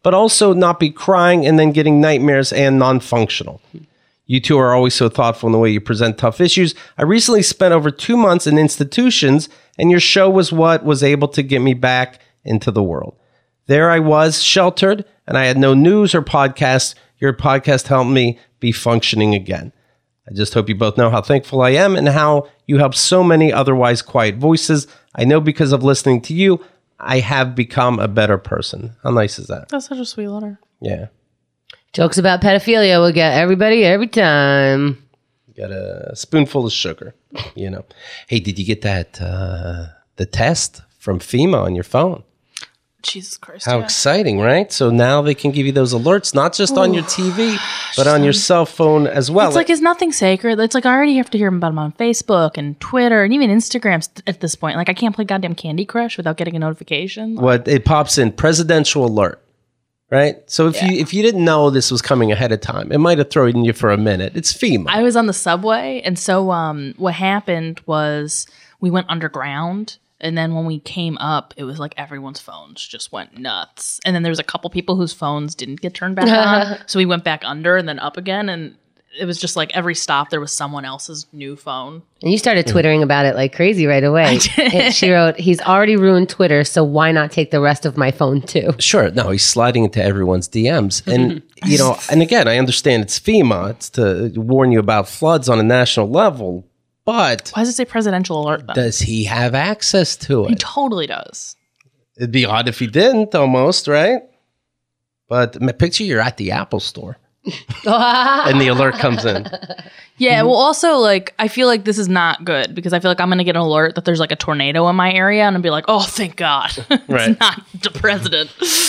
but also not be crying and then getting nightmares and non-functional. You two are always so thoughtful in the way you present tough issues. I recently spent over two months in institutions, and your show was what was able to get me back into the world. There I was, sheltered, and I had no news or podcasts. Your podcast helped me be functioning again. I just hope you both know how thankful I am and how you help so many otherwise quiet voices. I know because of listening to you, I have become a better person. How nice is that? That's such a sweet letter. Yeah. Jokes about pedophilia will get everybody every time. Got a spoonful of sugar, you know. Hey, did you get that, uh, the test from FEMA on your phone? Jesus Christ. How yeah. exciting, right? So now they can give you those alerts, not just on your T V, but on your cell phone as well. It's like, is nothing sacred? It's like I already have to hear about them on Facebook and Twitter and even Instagram st- at this point. Like I can't play goddamn Candy Crush without getting a notification. What it pops in, presidential alert, right? So if you if you didn't know this was coming ahead of time, it might have thrown you for a minute. It's FEMA. I was on the subway, and so um, what happened was we went underground. And then when we came up, it was like everyone's phones just went nuts. And then there was a couple people whose phones didn't get turned back on. So we went back under and then up again. And it was just like every stop, there was someone else's new phone. And you started twittering about it like crazy right away. I did. And she wrote, he's already ruined Twitter, so why not take the rest of my phone too? Sure. No, he's sliding into everyone's D Ms. And, you know, and again, I understand it's FEMA. It's to warn you about floods on a national level. But Why does it say presidential alert then? does he have access to He it? totally does. It'd be odd if he didn't, almost, right? But m- picture you're at the Apple store and the alert comes in. Yeah, well, also, like, I feel like this is not good because I feel like I'm going to get an alert that there's like a tornado in my area and I'll be like, oh, thank God. It's Right. not the president.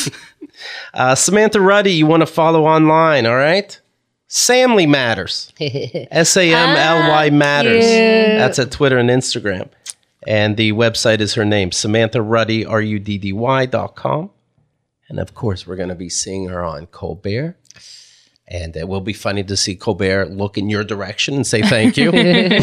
Uh, Samantha Ruddy, you want to follow online, all right? Samly Matters. S A M L Y Matters. That's at Twitter and Instagram. And the website is her name, Samantha Ruddy, R U D D Y dot com. And of course, we're going to be seeing her on Colbert. And it will be funny to see Colbert look in your direction and say thank you.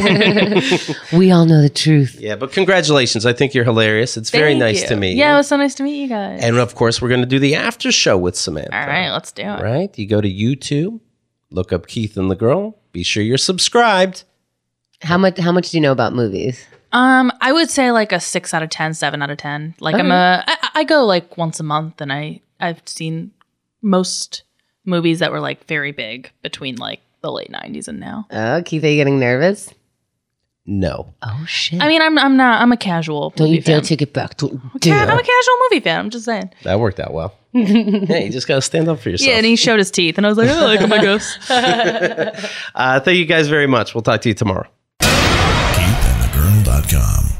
We all know the truth. Yeah, but congratulations. I think you're hilarious. It's very Thank nice you. to meet you. Yeah, it was so nice to meet you guys. And of course, we're going to do the after show with Samantha. All right, let's do it. Right? You go to YouTube, look up Keith and the Girl. Be sure you're subscribed. How much how much do you know about movies? Um, I would say like a six out of ten, seven out of ten. Like I'm a, I, I go like once a month, and I I've seen most movies that were like very big between like the late nineties and now. Oh, Keith, are you getting nervous? No. Oh shit. I mean, I'm I'm not I'm a casual. Don't movie you dare fan. take it back. Don't Yeah, dare. I'm a casual movie fan. I'm just saying. That worked out well. Yeah, you just got to stand up for yourself. Yeah, and he showed his teeth, and I was like, oh, I like him, I guess. Uh, thank you guys very much. We'll talk to you tomorrow. keith and the girl dot com